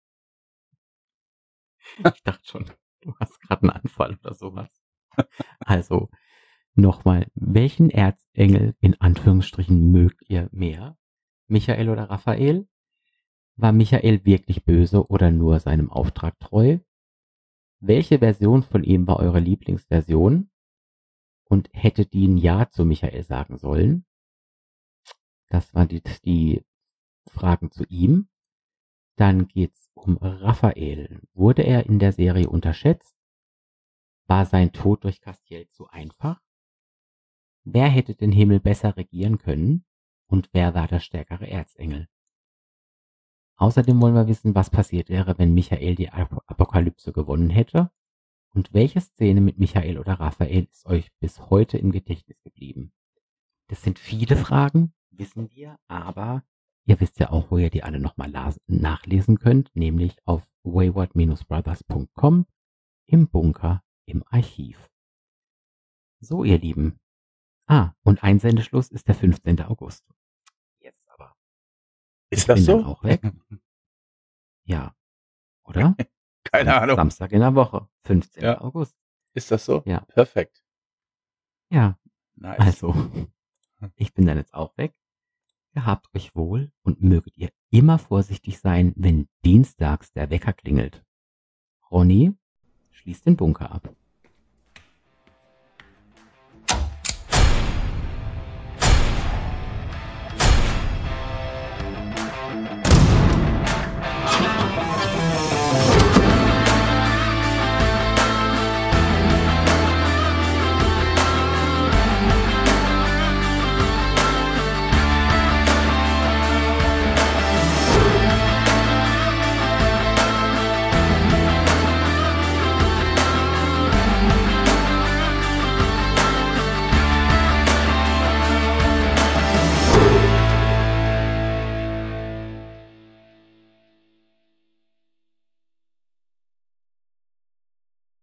Speaker 2: Ich dachte schon, du hast gerade einen Anfall oder sowas. Also, nochmal, welchen Erzengel in Anführungsstrichen mögt ihr mehr? Michael oder Raphael? War Michael wirklich böse oder nur seinem Auftrag treu? Welche Version von ihm war eure Lieblingsversion? Und hättet ihr ein Ja zu Michael sagen sollen? Das waren die, die Fragen zu ihm. Dann geht's um Raphael. Wurde er in der Serie unterschätzt? War sein Tod durch Castiel zu einfach? Wer hätte den Himmel besser regieren können? Und wer war der stärkere Erzengel? Außerdem wollen wir wissen, was passiert wäre, wenn Michael die Apokalypse gewonnen hätte. Und welche Szene mit Michael oder Raphael ist euch bis heute im Gedächtnis geblieben? Das sind viele Fragen, wissen wir, aber ihr wisst ja auch, wo ihr die alle nochmal nachlesen könnt, nämlich auf wayward brothers punkt com im Bunker im Archiv. So, ihr Lieben. Ah, und Einsendeschluss ist der fünfzehnten August. Jetzt aber.
Speaker 1: Ist
Speaker 2: Ich
Speaker 1: das
Speaker 2: bin
Speaker 1: so?
Speaker 2: dann auch weg. Ja. Oder?
Speaker 1: Keine
Speaker 2: Sam-
Speaker 1: Ahnung.
Speaker 2: Samstag in der Woche, fünfzehnten
Speaker 1: Ja.
Speaker 2: August.
Speaker 1: Ist das so?
Speaker 2: Ja.
Speaker 1: Perfekt.
Speaker 2: Ja,
Speaker 1: Nice.
Speaker 2: also. Ich bin dann jetzt auch weg. Gehabt euch wohl und möget ihr immer vorsichtig sein, wenn dienstags der Wecker klingelt. Ronny schließt den Bunker ab.